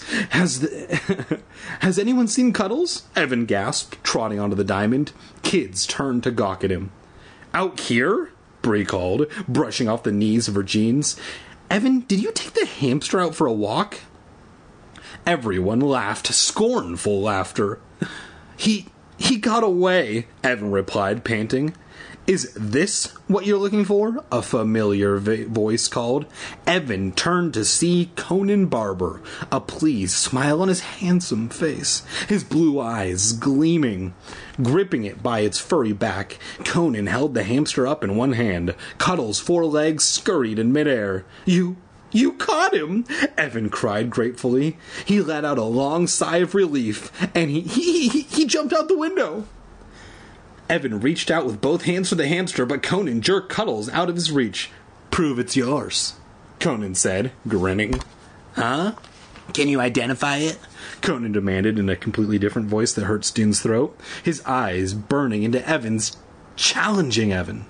Has anyone seen Cuddles? Evan gasped, trotting onto the diamond. Kids turned to gawk at him. Out here? Bree called, brushing off the knees of her jeans. Evan, did you take the hamster out for a walk? Everyone laughed, scornful laughter. He got away, Evan replied, panting. Is this what you're looking for? A familiar voice called. Evan turned to see Conan Barber, a pleased smile on his handsome face, his blue eyes gleaming. Gripping it by its furry back, Conan held the hamster up in one hand. Cuddles' forelegs scurried in midair. You caught him! Evan cried gratefully. He let out a long sigh of relief, and he jumped out the window. Evan reached out with both hands for the hamster, but Conan jerked Cuddles out of his reach. Prove it's yours, Conan said, grinning. Huh? Can you identify it? Conan demanded in a completely different voice that hurt Stune's throat, his eyes burning into Evan's, challenging Evan.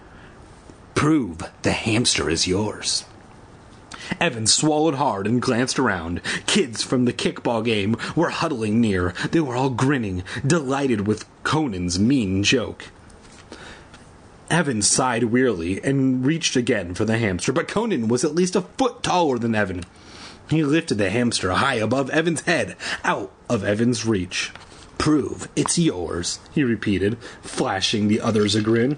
Prove the hamster is yours. Evan swallowed hard and glanced around. Kids from the kickball game were huddling near. They were all grinning, delighted with Conan's mean joke. Evan sighed wearily and reached again for the hamster, but Conan was at least a foot taller than Evan. He lifted the hamster high above Evan's head, out of Evan's reach. Prove it's yours, he repeated, flashing the others a grin.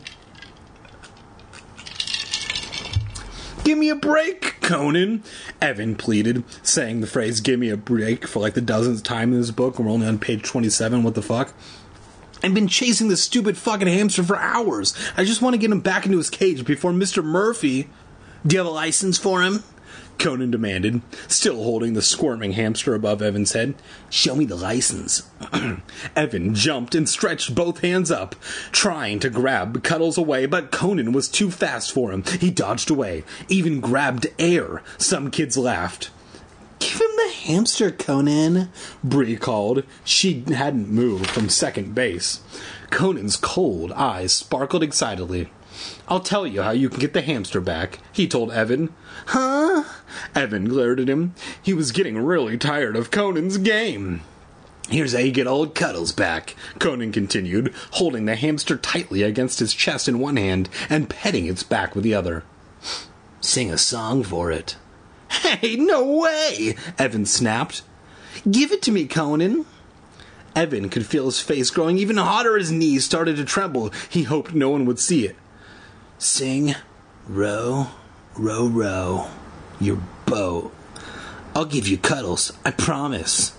Give me a break, Conan, Evan pleaded, saying the phrase give me a break for like the dozenth time in this book, and we're only on page 27, what the fuck? I've been chasing this stupid fucking hamster for hours. I just want to get him back into his cage before Mr. Murphy... Do you have a license for him? Conan demanded, still holding the squirming hamster above Evan's head. Show me the license. Evan jumped and stretched both hands up, trying to grab Cuddles away, but Conan was too fast for him. He dodged away, even grabbed air. Some kids laughed. Give him the hamster, Conan, Bree called. She hadn't moved from second base. Conan's cold eyes sparkled excitedly. I'll tell you how you can get the hamster back, he told Evan. Huh? Evan glared at him. He was getting really tired of Conan's game. Here's how you get old Cuddles back, Conan continued, holding the hamster tightly against his chest in one hand and petting its back with the other. Sing a song for it. Hey, no way! Evan snapped. Give it to me, Conan. Evan could feel his face growing even hotter. His knees started to tremble. He hoped no one would see it. Sing, row, row, row, your boat. I'll give you Cuddles, I promise.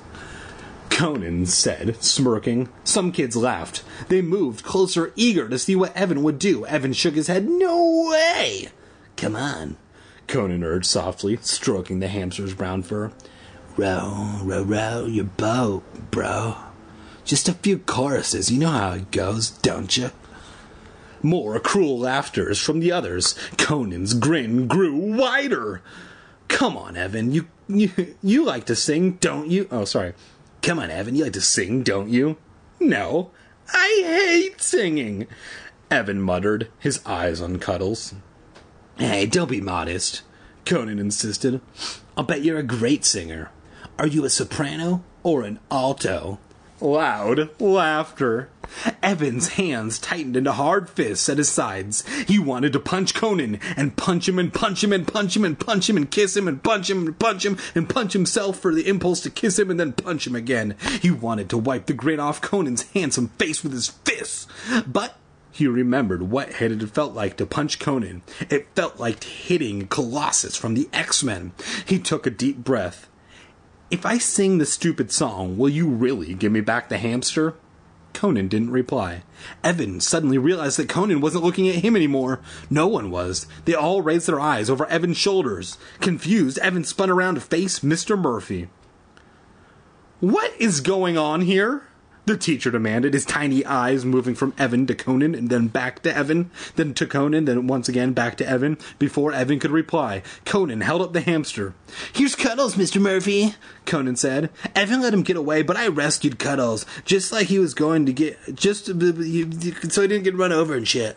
Conan said, smirking. Some kids laughed. They moved closer, eager to see what Evan would do. Evan shook his head. No way! Come on, Conan urged softly, stroking the hamster's brown fur. Row, row, row, your boat, bro. Just a few choruses, you know how it goes, don't you? More cruel laughters from the others. Conan's grin grew wider. Come on, Evan, you like to sing, don't you? Oh, sorry. Come on, Evan, you like to sing, don't you? No, I hate singing, Evan muttered, his eyes on Cuddles. Hey, don't be modest, Conan insisted. I'll bet you're a great singer. Are you a soprano or an alto? Loud laughter. Evan's hands tightened into hard fists at his sides. He wanted to punch Conan, and punch him and punch him and punch him and punch him and kiss him and punch him and punch him and punch himself for the impulse to kiss him and then punch him again. He wanted to wipe the grin off Conan's handsome face with his fists. But he remembered what it had felt like to punch Conan. It felt like hitting Colossus from the X-Men. He took a deep breath. "If I sing the stupid song, will you really give me back the hamster?" Conan didn't reply. Evan suddenly realized that Conan wasn't looking at him anymore. No one was. They all raised their eyes over Evan's shoulders. Confused, Evan spun around to face Mr. Murphy. "What is going on here?" the teacher demanded, his tiny eyes moving from Evan to Conan and then back to Evan, then to Conan, then once again back to Evan. Before Evan could reply, Conan held up the hamster. "Here's Cuddles, Mr. Murphy," Conan said. "Evan let him get away, but I rescued Cuddles, just like he was going to get, so he didn't get run over and shit."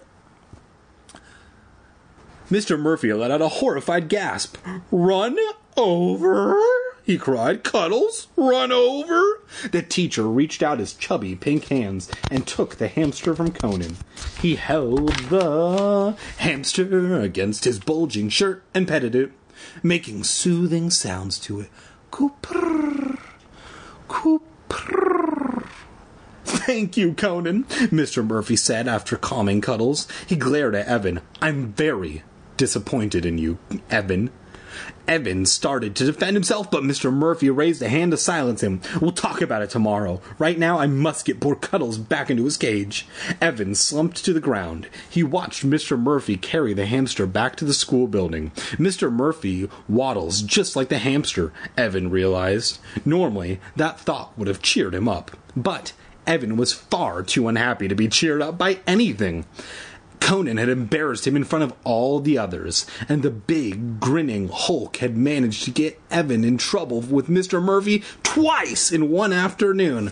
Mr. Murphy let out a horrified gasp. "Run over?" he cried. "Cuddles? Run over?" The teacher reached out his chubby pink hands and took the hamster from Conan. He held the hamster against his bulging shirt and petted it, making soothing sounds to it. Coo-prrr, coo-prrr. "Thank you, Conan," Mr. Murphy said after calming Cuddles. He glared at Evan. "I'm very disappointed in you, Evan." Evan started to defend himself, but Mr. Murphy raised a hand to silence him. "We'll talk about it tomorrow. Right now, I must get poor Cuddles back into his cage." Evan slumped to the ground. He watched Mr. Murphy carry the hamster back to the school building. Mr. Murphy waddles just like the hamster, Evan realized. Normally, that thought would have cheered him up. But Evan was far too unhappy to be cheered up by anything. Conan had embarrassed him in front of all the others, and the big, grinning Hulk had managed to get Evan in trouble with Mr. Murphy twice in one afternoon.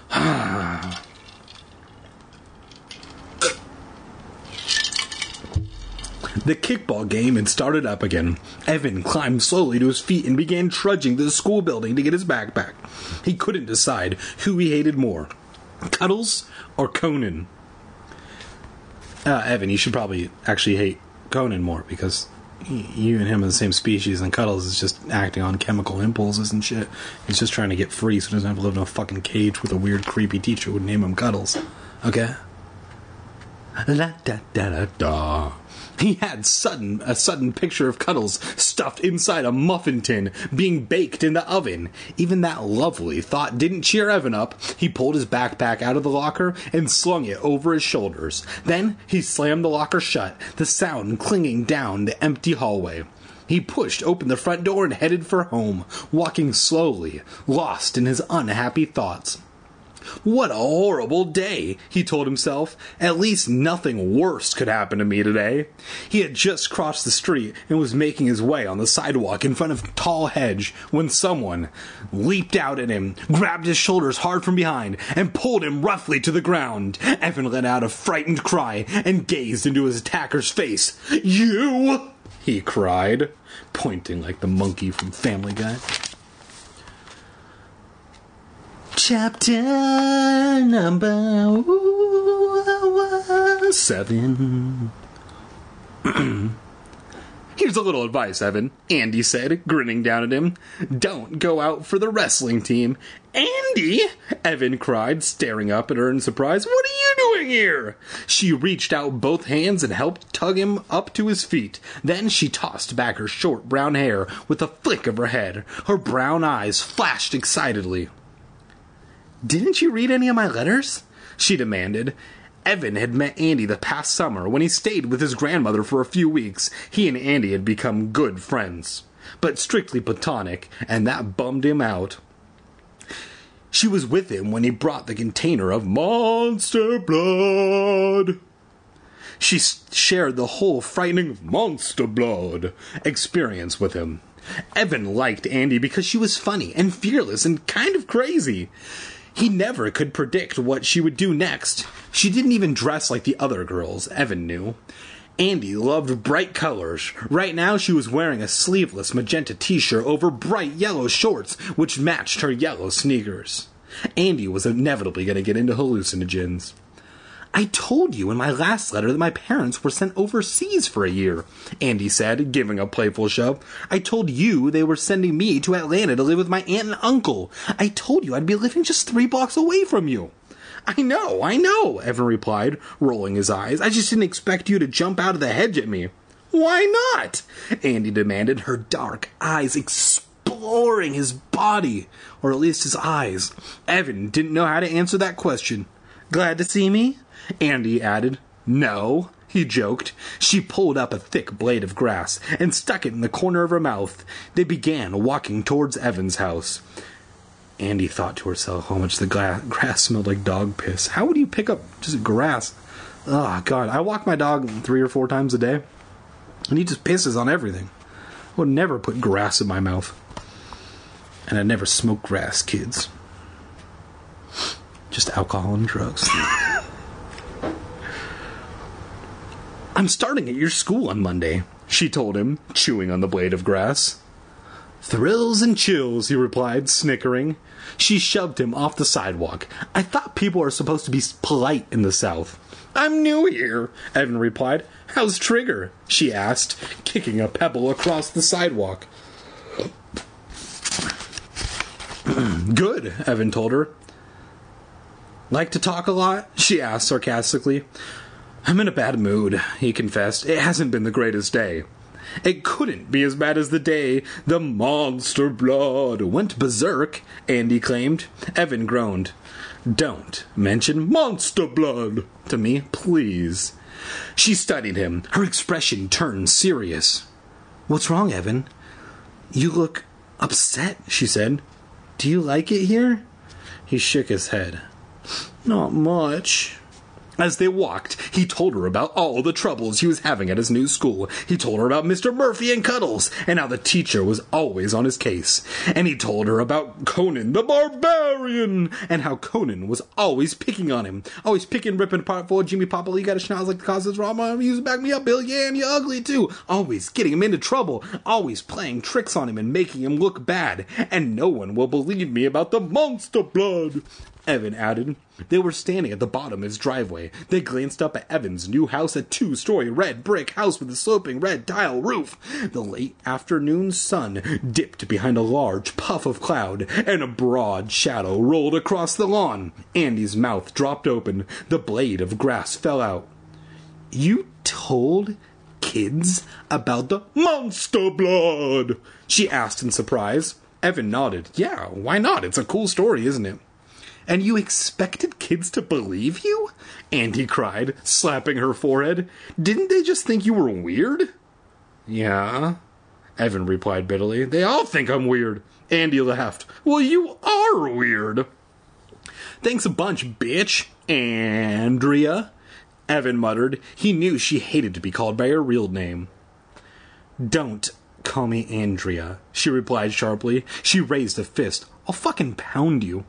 The kickball game had started up again. Evan climbed slowly to his feet and began trudging to the school building to get his backpack. He couldn't decide who he hated more, Cuddles or Conan. Evan, you should probably actually hate Conan more, because you and him are the same species, and Cuddles is just acting on chemical impulses and shit. He's just trying to get free so he doesn't have to live in a fucking cage with a weird, creepy teacher who would name him Cuddles. Okay? La da da da da. He had a sudden picture of Cuddles stuffed inside a muffin tin being baked in the oven. Even that lovely thought didn't cheer Evan up. He pulled his backpack out of the locker and slung it over his shoulders. Then he slammed the locker shut, the sound clinging down the empty hallway. He pushed open the front door and headed for home, walking slowly, lost in his unhappy thoughts. What a horrible day, he told himself. At least nothing worse could happen to me today. He had just crossed the street and was making his way on the sidewalk in front of a tall hedge when someone leaped out at him, grabbed his shoulders hard from behind, and pulled him roughly to the ground. Evan let out a frightened cry and gazed into his attacker's face. "You!" he cried, pointing like the monkey from Family Guy. Chapter number 7. "Here's a little advice, Evan," Andy said, grinning down at him. "Don't go out for the wrestling team." "Andy!" Evan cried, staring up at her in surprise. "What are you doing here?" She reached out both hands and helped tug him up to his feet. Then she tossed back her short brown hair with a flick of her head. Her brown eyes flashed excitedly. "Didn't you read any of my letters?" she demanded. Evan had met Andy the past summer when he stayed with his grandmother for a few weeks. He and Andy had become good friends, but strictly platonic, and that bummed him out. She was with him when he brought the container of monster blood. She shared the whole frightening monster blood experience with him. Evan liked Andy because she was funny and fearless and kind of crazy. He never could predict what she would do next. She didn't even dress like the other girls, Evan knew. Andy loved bright colors. Right now she was wearing a sleeveless magenta t-shirt over bright yellow shorts, which matched her yellow sneakers. Andy was inevitably going to get into hallucinogens. I told you in my last letter that my parents were sent overseas for a year, Andy said, giving a playful shove. I told you they were sending me to Atlanta to live with my aunt and uncle. I told you I'd be living just 3 blocks away from you. I know, Evan replied, rolling his eyes. I just didn't expect you to jump out of the hedge at me. Why not? Andy demanded, her dark eyes exploring his body, or at least his eyes. Evan didn't know how to answer that question. Glad to see me? Andy added. No, he joked. She pulled up a thick blade of grass and stuck it in the corner of her mouth. They began walking towards Evan's house. Andy thought to herself how much the grass smelled like dog piss. How would you pick up just grass? Oh, God. I walk my dog 3 or 4 times a day, and he just pisses on everything. I would never put grass in my mouth. And I never smoke grass, kids. Just alcohol and drugs. I'm starting at your school on Monday, she told him, chewing on the blade of grass. Thrills and chills, he replied, snickering. She shoved him off the sidewalk. I thought people are supposed to be polite in the South. I'm new here, Evan replied. How's Trigger? She asked, kicking a pebble across the sidewalk. Good, Evan told her. Like to talk a lot? She asked sarcastically. I'm in a bad mood, he confessed. It hasn't been the greatest day. It couldn't be as bad as the day the monster blood went berserk, Andy claimed. Evan groaned. Don't mention monster blood to me, please. She studied him. Her expression turned serious. What's wrong, Evan? You look upset, she said. Do you like it here? He shook his head. Not much. As they walked, he told her about all the troubles he was having at his new school. He told her about Mr. Murphy and Cuddles, and how the teacher was always on his case. And he told her about Conan the Barbarian, and how Conan was always picking on him. Always picking, ripping apart for Jimmy Papa Lee got a schnoz like the cause of drama. You back me up, Bill. Yeah, and you're ugly too. Always getting him into trouble. Always playing tricks on him and making him look bad. And no one will believe me about the monster blood, Evan added. They were standing at the bottom of his driveway. They glanced up at Evan's new house, a 2-story red brick house with a sloping red tile roof. The late afternoon sun dipped behind a large puff of cloud, and a broad shadow rolled across the lawn. Andy's mouth dropped open. The blade of grass fell out. You told kids about the monster blood? She asked in surprise. Evan nodded. Yeah, why not? It's a cool story, isn't it? And you expected kids to believe you? Andy cried, slapping her forehead. Didn't they just think you were weird? Yeah, Evan replied bitterly. They all think I'm weird. Andy laughed. Well, you are weird. Thanks a bunch, bitch. Andrea, Evan muttered. He knew she hated to be called by her real name. Don't call me Andrea, she replied sharply. She raised a fist. I'll fucking pound you.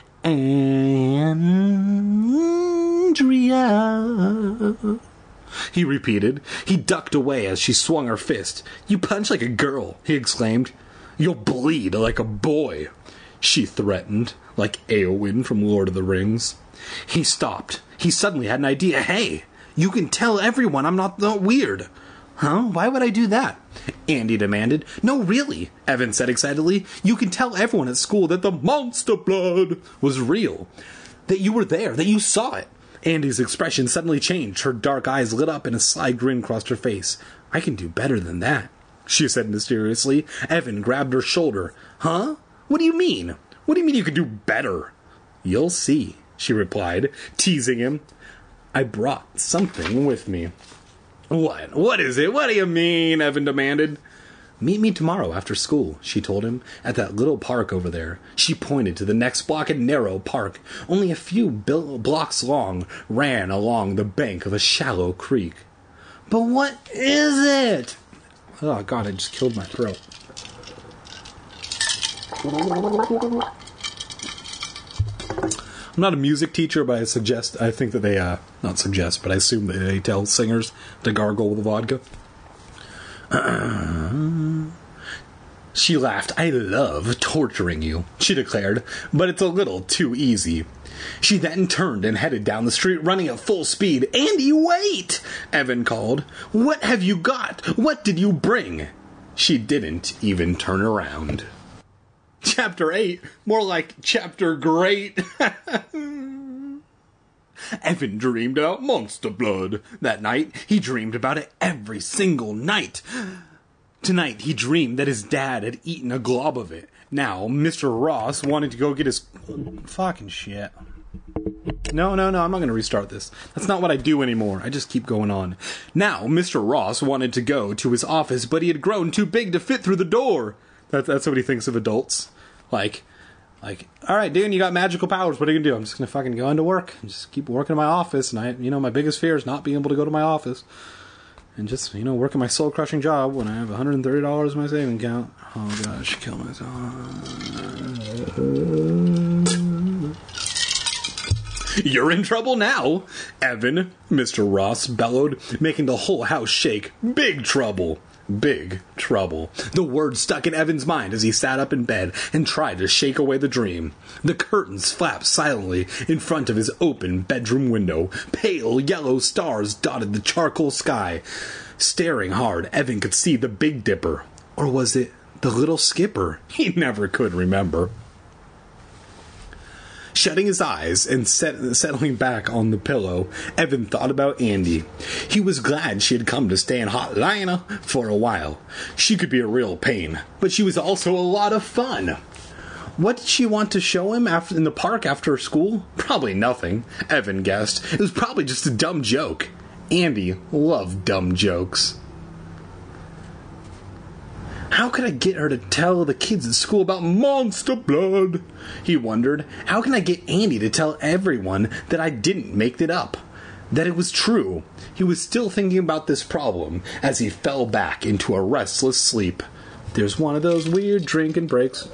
Andrea, he repeated. He ducked away as she swung her fist. You punch like a girl, he exclaimed. You'll bleed like a boy, she threatened, like Eowyn from Lord of the Rings. He stopped. He suddenly had an idea. Hey, you can tell everyone I'm not weird. Huh? Why would I do that? Andy demanded. No, really, Evan said excitedly. You can tell everyone at school that the monster blood was real. That you were there, that you saw it. Andy's expression suddenly changed. Her dark eyes lit up and a sly grin crossed her face. I can do better than that, she said mysteriously. Evan grabbed her shoulder. Huh? What do you mean? What do you mean you can do better? You'll see, she replied, teasing him. I brought something with me. What? What is it? What do you mean? Evan demanded. Meet me tomorrow after school, she told him, at that little park over there. She pointed to the next block, a narrow park, only a few blocks long, ran along the bank of a shallow creek. But what is it? Oh, God, I just killed my throat. I'm not a music teacher, but I think that they, not suggest, but I assume that they tell singers to gargle with vodka. She laughed. "I love torturing you," she declared, "but it's a little too easy." She then turned and headed down the street, running at full speed. "Andy, wait!" Evan called. "What have you got? What did you bring?" She didn't even turn around. Chapter 8, more like Chapter Great. Evan dreamed about monster blood. That night, he dreamed about it every single night. Tonight, he dreamed that his dad had eaten a glob of it. Now, Mr. Ross wanted to go get his... Fucking shit. No, I'm not going to restart this. That's not what I do anymore. I just keep going on. Now, Mr. Ross wanted to go to his office, but he had grown too big to fit through the door. That's what he thinks of adults. Like, all right, dude, you got magical powers. What are you going to do? I'm just going to fucking go into work and just keep working in my office. And my biggest fear is not being able to go to my office. And just, working my soul-crushing job when I have $130 in my saving account. Oh, gosh, kill myself. "You're in trouble now, Evan," Mr. Ross bellowed, making the whole house shake. "Big trouble. Big trouble." The word stuck in Evan's mind as he sat up in bed and tried to shake away the dream. The curtains flapped silently in front of his open bedroom window. Pale yellow stars dotted the charcoal sky. Staring hard, Evan could see the Big Dipper. Or was it the Little Skipper? He never could remember. Shutting his eyes and settling back on the pillow, Evan thought about Andy. He was glad she had come to stay in Hotlanta for a while. She could be a real pain, but she was also a lot of fun. What did she want to show him in the park after school? Probably nothing, Evan guessed. It was probably just a dumb joke. Andy loved dumb jokes. How could I get her to tell the kids at school about monster blood? He wondered. How can I get Andy to tell everyone that I didn't make it up? That it was true? He was still thinking about this problem as he fell back into a restless sleep. There's one of those weird drinking breaks.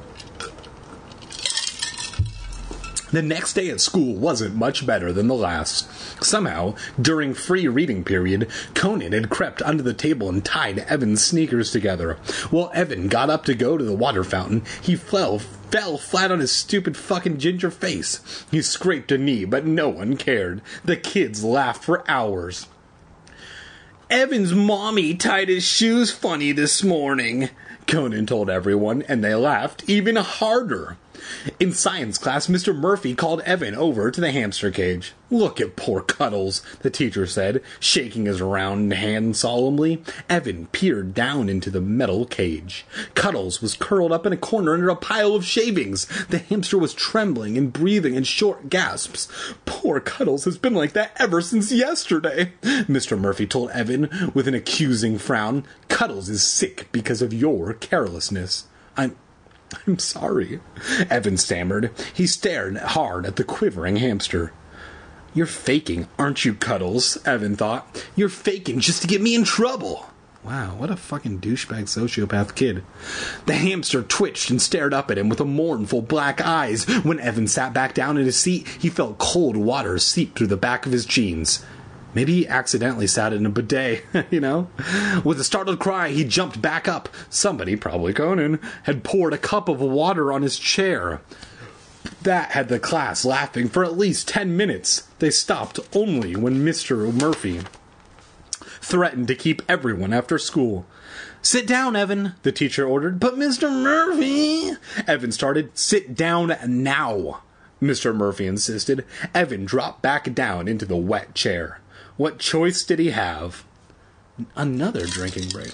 The next day at school wasn't much better than the last. Somehow, during free reading period, Conan had crept under the table and tied Evan's sneakers together. While Evan got up to go to the water fountain, he fell flat on his stupid fucking ginger face. He scraped a knee, but no one cared. The kids laughed for hours. "Evan's mommy tied his shoes funny this morning," Conan told everyone, and they laughed even harder. In science class, Mr. Murphy called Evan over to the hamster cage. "Look at poor Cuddles," the teacher said, shaking his round hand solemnly. Evan peered down into the metal cage. Cuddles was curled up in a corner under a pile of shavings. The hamster was trembling and breathing in short gasps. "Poor Cuddles has been like that ever since yesterday," Mr. Murphy told Evan with an accusing frown. "Cuddles is sick because of your carelessness." I'm sorry," Evan stammered. He stared hard at the quivering hamster. "You're faking, aren't you, Cuddles?" Evan thought. "You're faking just to get me in trouble." Wow, what a fucking douchebag sociopath kid. The hamster twitched and stared up at him with a mournful black eyes. When Evan sat back down in his seat, he felt cold water seep through the back of his jeans. Maybe he accidentally sat in a bidet, With a startled cry, he jumped back up. Somebody, probably Conan, had poured a cup of water on his chair. That had the class laughing for at least 10 minutes. They stopped only when Mr. Murphy threatened to keep everyone after school. "Sit down, Evan," the teacher ordered. "But Mr. Murphy," Evan started. "Sit down now," Mr. Murphy insisted. Evan dropped back down into the wet chair. What choice did he have? Another drinking break.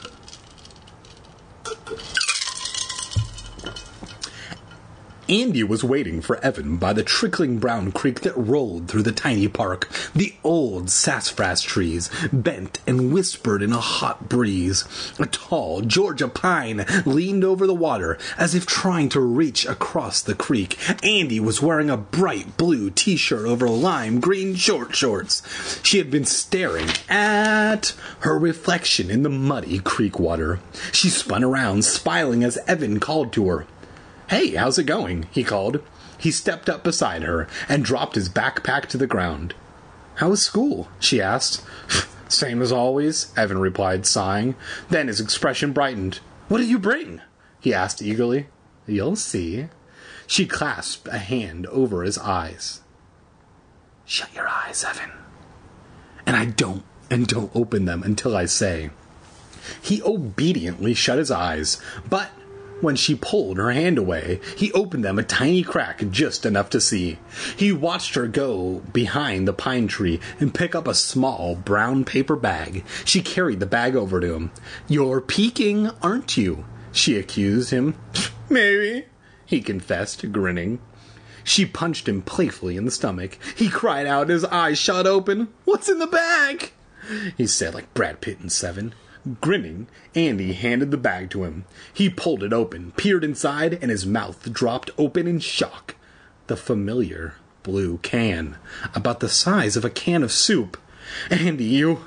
Andy was waiting for Evan by the trickling brown creek that rolled through the tiny park. The old sassafras trees bent and whispered in a hot breeze. A tall Georgia pine leaned over the water as if trying to reach across the creek. Andy was wearing a bright blue t-shirt over lime green short shorts. She had been staring at her reflection in the muddy creek water. She spun around, smiling as Evan called to her. "Hey, how's it going?" he called. He stepped up beside her and dropped his backpack to the ground. "How was school?" she asked. "Same as always," Evan replied, sighing. Then his expression brightened. What did you bring? He asked eagerly. You'll see. She clasped a hand over his eyes. Shut your eyes, Evan. And don't open them until I say. He obediently shut his eyes, but when she pulled her hand away, he opened them a tiny crack just enough to see. He watched her go behind the pine tree and pick up a small brown paper bag. She carried the bag over to him. You're peeking, aren't you? She accused him. Maybe, he confessed, grinning. She punched him playfully in the stomach. He cried out, his eyes shot open. What's in the bag? He said like Brad Pitt in Seven. Grinning, Andy handed the bag to him. He pulled it open, peered inside, and his mouth dropped open in shock. The familiar blue can, about the size of a can of soup. Andy, you...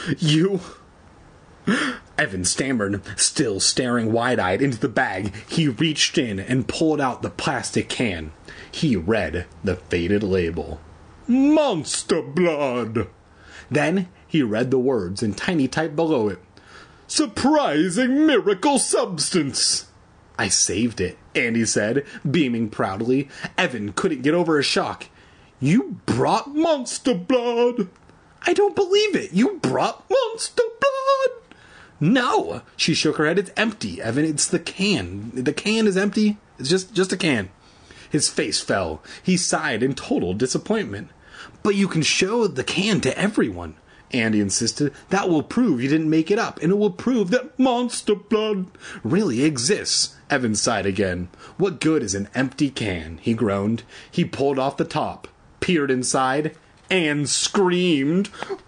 Evan stammered, still staring wide-eyed into the bag. He reached in and pulled out the plastic can. He read the faded label. Monster Blood! Then he read the words in tiny type below it. Surprising miracle substance! I saved it, Andy said, beaming proudly. Evan couldn't get over his shock. You brought Monster Blood! I don't believe it! You brought Monster Blood! No! She shook her head. It's empty, Evan. It's the can. The can is empty. It's just a can. His face fell. He sighed in total disappointment. But you can show the can to everyone, Andy insisted. That will prove you didn't make it up, and it will prove that Monster Blood really exists. Evan sighed again. What good is an empty can? He groaned. He pulled off the top, peered inside, and screamed.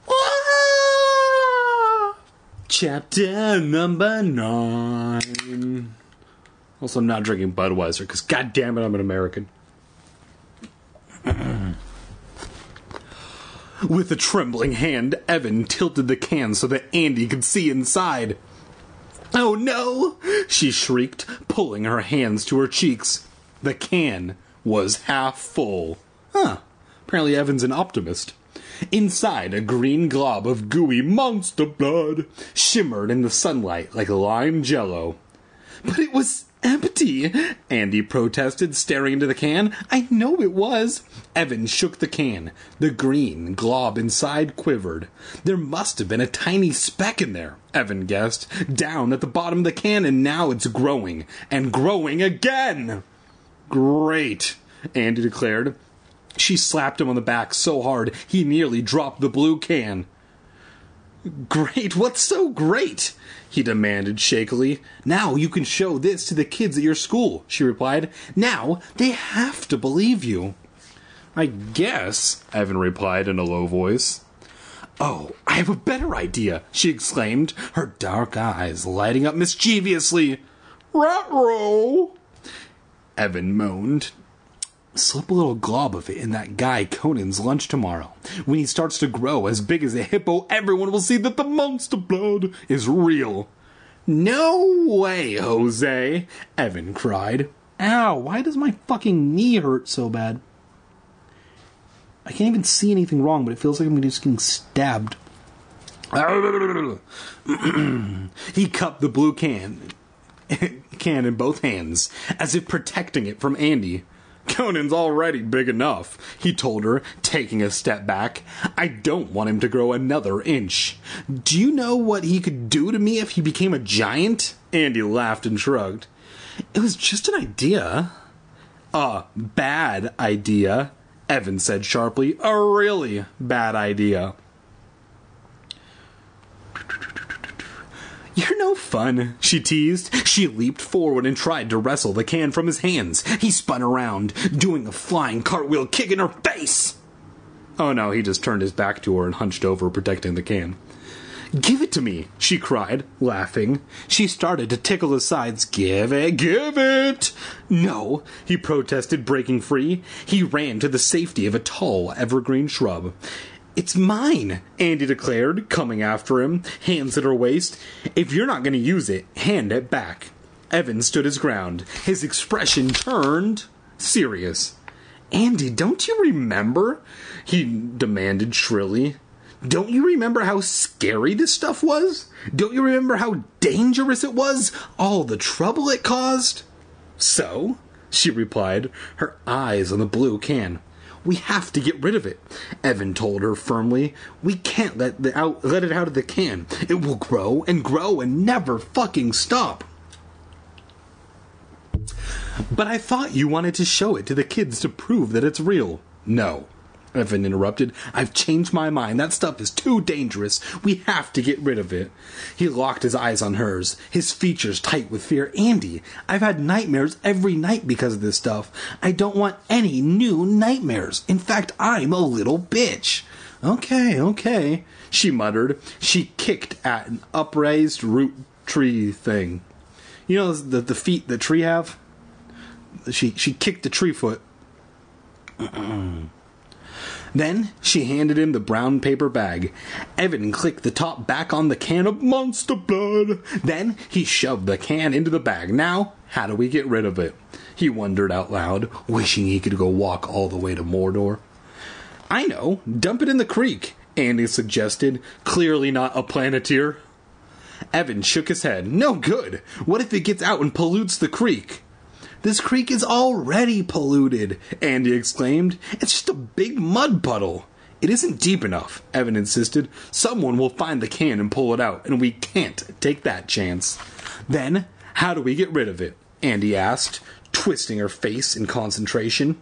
Ah! Chapter number 9. Also, I'm not drinking Budweiser, because goddammit, I'm an American. With a trembling hand, Evan tilted the can so that Andy could see inside. Oh no! She shrieked, pulling her hands to her cheeks. The can was half full. Apparently Evan's an optimist. Inside, a green glob of gooey Monster Blood shimmered in the sunlight like lime jello. But it was empty, Andy protested, staring into the can. I know it was. Evan shook the can. The green glob inside quivered. There must have been a tiny speck in there, Evan guessed, down at the bottom of the can, and now it's growing, and growing again. Great, Andy declared. She slapped him on the back so hard he nearly dropped the blue can. Great? What's so great? He demanded shakily. Now you can show this to the kids at your school, she replied. Now they have to believe you. I guess, Evan replied in a low voice. Oh, I have a better idea, she exclaimed, her dark eyes lighting up mischievously. Ruh-roh! Evan moaned. Slip a little glob of it in that guy Conan's lunch tomorrow. When he starts to grow as big as a hippo, everyone will see that the Monster Blood is real. No way, Jose, Evan cried. Ow, why does my fucking knee hurt so bad? I can't even see anything wrong, but it feels like I'm just getting stabbed. He cupped the blue can in both hands, as if protecting it from Andy. Conan's already big enough, he told her, taking a step back. I don't want him to grow another inch. Do you know what he could do to me if he became a giant? Andy laughed and shrugged. It was just an idea. A bad idea, Evan said sharply. A really bad idea. You're no fun, she teased. She leaped forward and tried to wrestle the can from his hands. He spun around, doing a flying cartwheel kick in her face. Oh no, he just turned his back to her and hunched over, protecting the can. Give it to me, she cried, laughing. She started to tickle his sides. Give it! No, he protested, breaking free. He ran to the safety of a tall evergreen shrub. It's mine, Andy declared, coming after him, hands at her waist. If you're not going to use it, hand it back. Evan stood his ground. His expression turned serious. Andy, don't you remember? He demanded shrilly. Don't you remember how scary this stuff was? Don't you remember how dangerous it was? All the trouble it caused? So, she replied, her eyes on the blue can. We have to get rid of it, Evan told her firmly. We can't let it out of the can. It will grow and never fucking stop. But I thought you wanted to show it to the kids to prove that it's real. No, Evan interrupted. I've changed my mind. That stuff is too dangerous. We have to get rid of it. He locked his eyes on hers, his features tight with fear. Andy, I've had nightmares every night because of this stuff. I don't want any new nightmares. In fact, I'm a little bitch. Okay, she muttered. She kicked at an upraised root tree thing. You know the feet that tree have? She kicked the tree foot. Then she handed him the brown paper bag. Evan clicked the top back on the can of Monster Blood. Then he shoved the can into the bag. Now, how do we get rid of it? He wondered out loud, wishing he could go walk all the way to Mordor. I know, dump it in the creek, Andy suggested, clearly not a Planeteer. Evan shook his head. No good. What if it gets out and pollutes the creek? This creek is already polluted, Andy exclaimed. It's just a big mud puddle. It isn't deep enough, Evan insisted. Someone will find the can and pull it out, and we can't take that chance. Then, how do we get rid of it? Andy asked, twisting her face in concentration.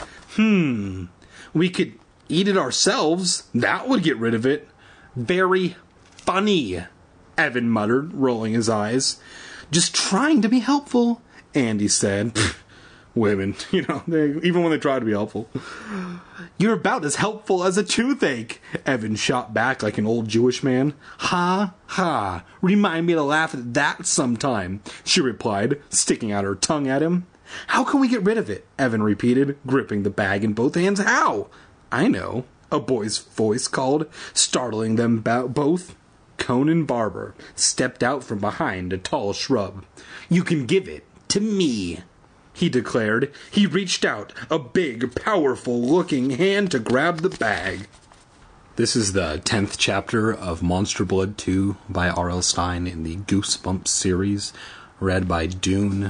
We could eat it ourselves. That would get rid of it. Very funny, Evan muttered, rolling his eyes. Just trying to be helpful, Andy said. Women, even when they try to be helpful. You're about as helpful as a toothache, Evan shot back like an old Jewish man. Ha, ha. Remind me to laugh at that sometime, she replied, sticking out her tongue at him. How can we get rid of it? Evan repeated, gripping the bag in both hands. How? I know, a boy's voice called, startling them both. Conan Barber stepped out from behind a tall shrub. You can give it to me, he declared. He reached out, a big, powerful-looking hand to grab the bag. This is the 10th chapter of Monster Blood 2 by R.L. Stine in the Goosebumps series, read by Dune,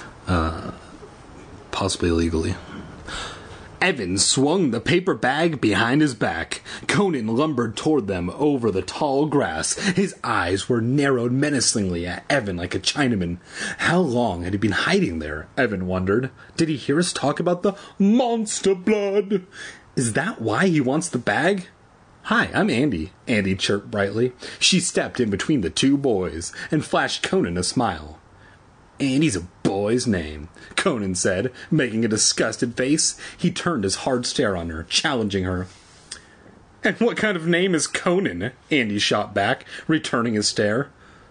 possibly illegally. Evan swung the paper bag behind his back. Conan lumbered toward them over the tall grass. His eyes were narrowed menacingly at Evan like a Chinaman. How long had he been hiding there? Evan wondered. Did he hear us talk about the Monster Blood? Is that why he wants the bag? Hi, I'm Andy, Andy chirped brightly. She stepped in between the two boys and flashed Conan a smile. Andy's a boy's name, Conan said, making a disgusted face. He turned his hard stare on her, challenging her. And what kind of name is Conan? Andy shot back, returning his stare.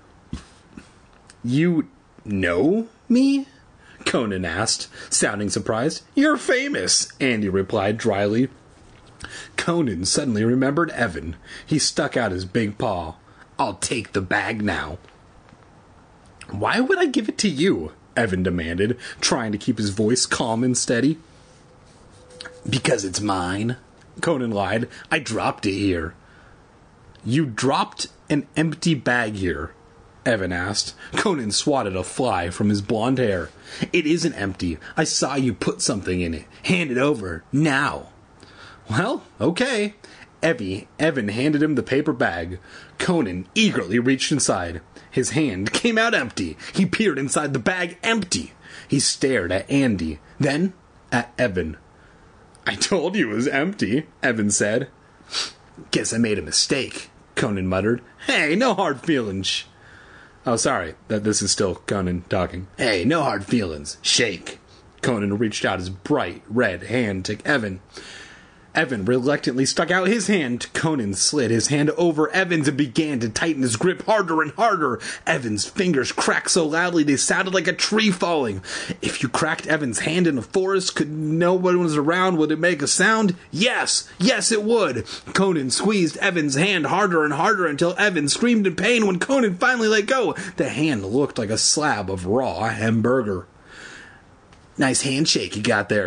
You know me? Conan asked, sounding surprised. You're famous, Andy replied dryly. Conan suddenly remembered Evan. He stuck out his big paw. I'll take the bag now. Why would I give it to you? Evan demanded, trying to keep his voice calm and steady. Because it's mine, Conan lied. I dropped it here. You dropped an empty bag here? Evan asked. Conan swatted a fly from his blonde hair. It isn't empty. I saw you put something in it. Hand it over, now. Well, okay. Evan handed him the paper bag. Conan eagerly reached inside. His hand came out empty. He peered inside the bag, empty. He stared at Andy, then at Evan. I told you it was empty, Evan said. Guess I made a mistake, Conan muttered. Hey, no hard feelings. Oh, sorry, this is still Conan talking. Hey, no hard feelings. Shake. Conan reached out his bright red hand to Evan. Evan reluctantly stuck out his hand. Conan slid his hand over Evan's and began to tighten his grip harder and harder. Evan's fingers cracked so loudly they sounded like a tree falling. If you cracked Evan's hand in a forest, could no one was around, would it make a sound? Yes, it would. Conan squeezed Evan's hand harder and harder until Evan screamed in pain. When Conan finally let go, the hand looked like a slab of raw hamburger. Nice handshake you got there,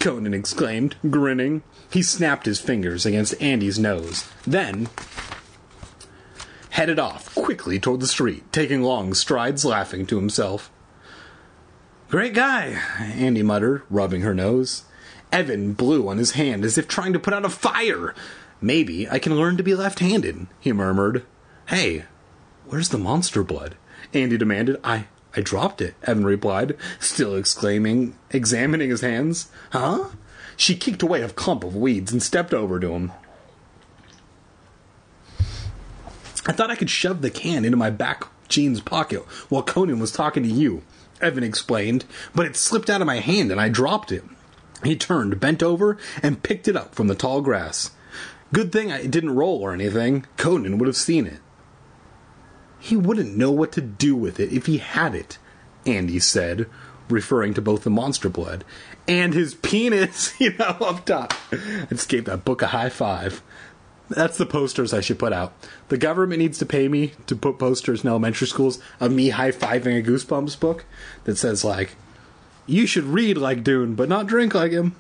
Conan exclaimed, grinning. He snapped his fingers against Andy's nose, then headed off quickly toward the street, taking long strides, laughing to himself. Great guy, Andy muttered, rubbing her nose. Evan blew on his hand as if trying to put out a fire. Maybe I can learn to be left-handed, he murmured. Hey, where's the monster blood? Andy demanded. I dropped it, Evan replied, still examining his hands. Huh? She kicked away a clump of weeds and stepped over to him. I thought I could shove the can into my back jeans pocket while Conan was talking to you, Evan explained, but it slipped out of my hand and I dropped it. He turned, bent over, and picked it up from the tall grass. Good thing it didn't roll or anything. Conan would have seen it. He wouldn't know what to do with it if he had it, Andy said, referring to both the monster blood and his penis, up top. I just gave that book a high five. That's the posters I should put out. The government needs to pay me to put posters in elementary schools of me high-fiving a Goosebumps book that says, you should read like Dune, but not drink like him.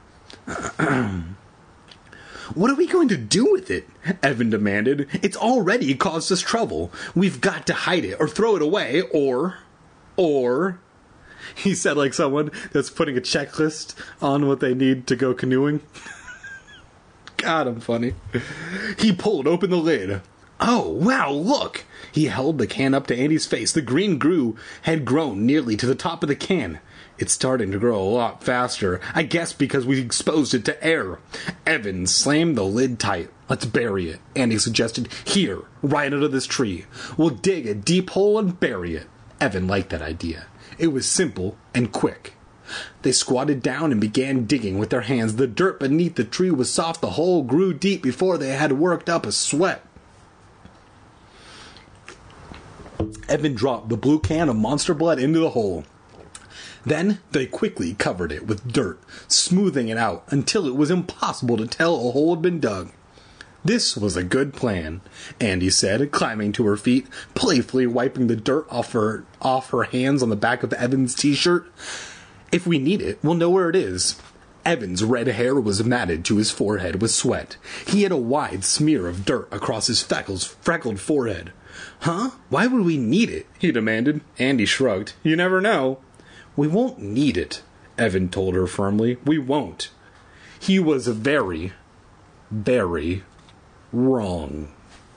What are we going to do with it? Evan demanded. It's already caused us trouble. We've got to hide it or throw it away or... He said like someone that's putting a checklist on what they need to go canoeing. God, I'm funny. He pulled open the lid. Oh, wow, look! He held the can up to Andy's face. The green had grown nearly to the top of the can. It's starting to grow a lot faster, I guess because we exposed it to air. Evan slammed the lid tight. Let's bury it, Andy suggested. Here, right under this tree. We'll dig a deep hole and bury it. Evan liked that idea. It was simple and quick. They squatted down and began digging with their hands. The dirt beneath the tree was soft. The hole grew deep before they had worked up a sweat. Evan dropped the blue can of monster blood into the hole. Then they quickly covered it with dirt, smoothing it out until it was impossible to tell a hole had been dug. This was a good plan, Andy said, climbing to her feet, playfully wiping the dirt off her hands on the back of Evan's t-shirt. If we need it, we'll know where it is. Evan's red hair was matted to his forehead with sweat. He had a wide smear of dirt across his freckled forehead. Huh? Why would we need it? He demanded. Andy shrugged. You never know. We won't need it, Evan told her firmly. We won't. He was very, very wrong.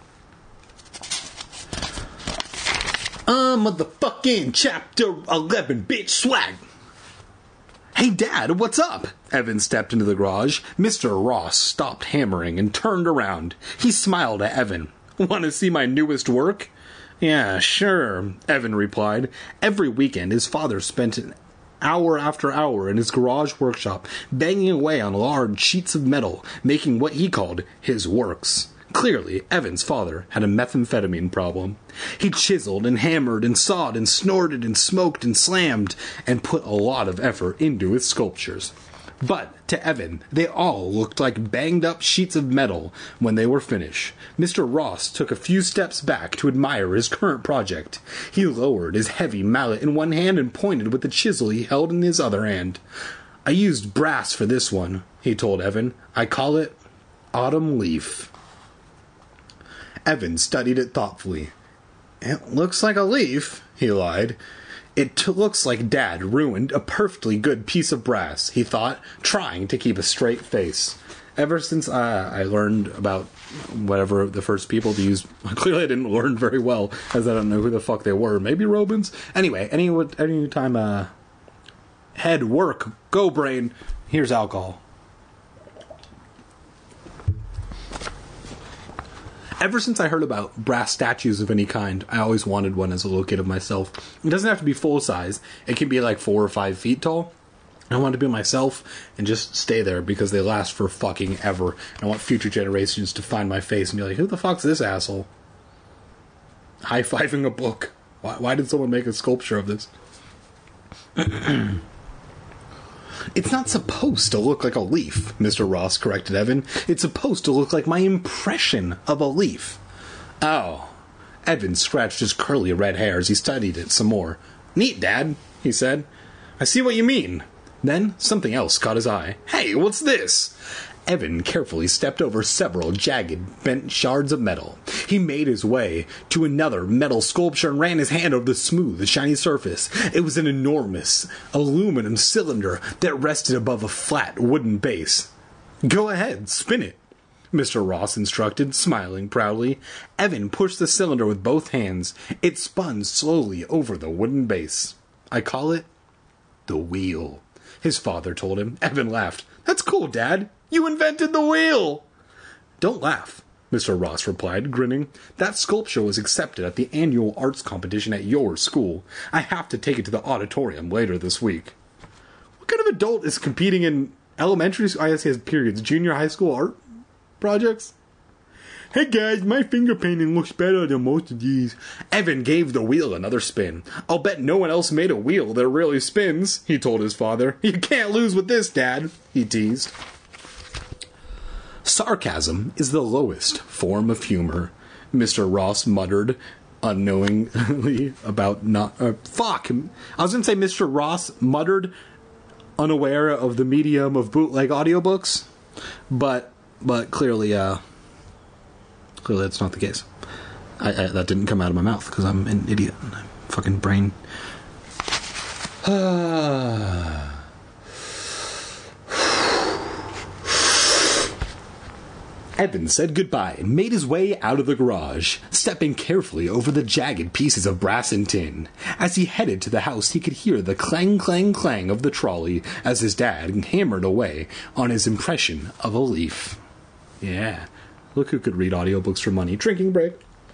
Motherfucking chapter 11, bitch, swag. Hey, Dad, what's up? Evan stepped into the garage. Mr. Ross stopped hammering and turned around. He smiled at Evan. Want to see my newest work? Yeah, sure, Evan replied. Every weekend, his father spent an hour after hour in his garage workshop, banging away on large sheets of metal, making what he called his works. Clearly, Evan's father had a methamphetamine problem. He chiseled and hammered and sawed and snorted and smoked and slammed and put a lot of effort into his sculptures. But to Evan, they all looked like banged-up sheets of metal when they were finished. Mr. Ross took a few steps back to admire his current project. He lowered his heavy mallet in one hand and pointed with the chisel he held in his other hand. I used brass for this one, he told Evan. I call it Autumn Leaf. Evan studied it thoughtfully. It looks like a leaf, he lied. It looks like Dad ruined a perfectly good piece of brass, he thought, trying to keep a straight face. Ever since I learned about whatever the first people to use, clearly I didn't learn very well, as I don't know who the fuck they were. Maybe Robins? Anyway, any time head work, go brain, here's alcohol. Ever since I heard about brass statues of any kind, I always wanted one as a little kid of myself. It doesn't have to be full size. It can be like 4 or 5 feet tall. I want to be myself and just stay there because they last for fucking ever. And I want future generations to find my face and be like, who the fuck's this asshole? High-fiving a book. Why did someone make a sculpture of this? It's not supposed to look like a leaf, Mr. Ross corrected Evan. It's supposed to look like my impression of a leaf. Oh. Evan scratched his curly red hair as he studied it some more. Neat, Dad, he said. I see what you mean. Then something else caught his eye. Hey, what's this? Evan carefully stepped over several jagged, bent shards of metal. He made his way to another metal sculpture and ran his hand over the smooth, shiny surface. It was an enormous aluminum cylinder that rested above a flat wooden base. Go ahead, spin it, Mr. Ross instructed, smiling proudly. Evan pushed the cylinder with both hands. It spun slowly over the wooden base. I call it the wheel, his father told him. Evan laughed. That's cool, Dad. You invented the wheel! Don't laugh, Mr. Ross replied, grinning. That sculpture was accepted at the annual arts competition at your school. I have to take it to the auditorium later this week. What kind of adult is competing in elementary school? I guess he has periods. Junior high school art projects? Hey guys, my finger painting looks better than most of these. Evan gave the wheel another spin. I'll bet no one else made a wheel that really spins, he told his father. You can't lose with this, Dad, he teased. Sarcasm is the lowest form of humor, Mr. Ross muttered unknowingly about not... fuck! I was going to say Mr. Ross muttered unaware of the medium of bootleg audiobooks, but clearly that's not the case. That didn't come out of my mouth because I'm an idiot. I'm fucking brain... Evan said goodbye and made his way out of the garage, stepping carefully over the jagged pieces of brass and tin. As he headed to the house, he could hear the clang, clang, clang of the trolley as his dad hammered away on his impression of a leaf. Yeah, look who could read audiobooks for money. Drinking break.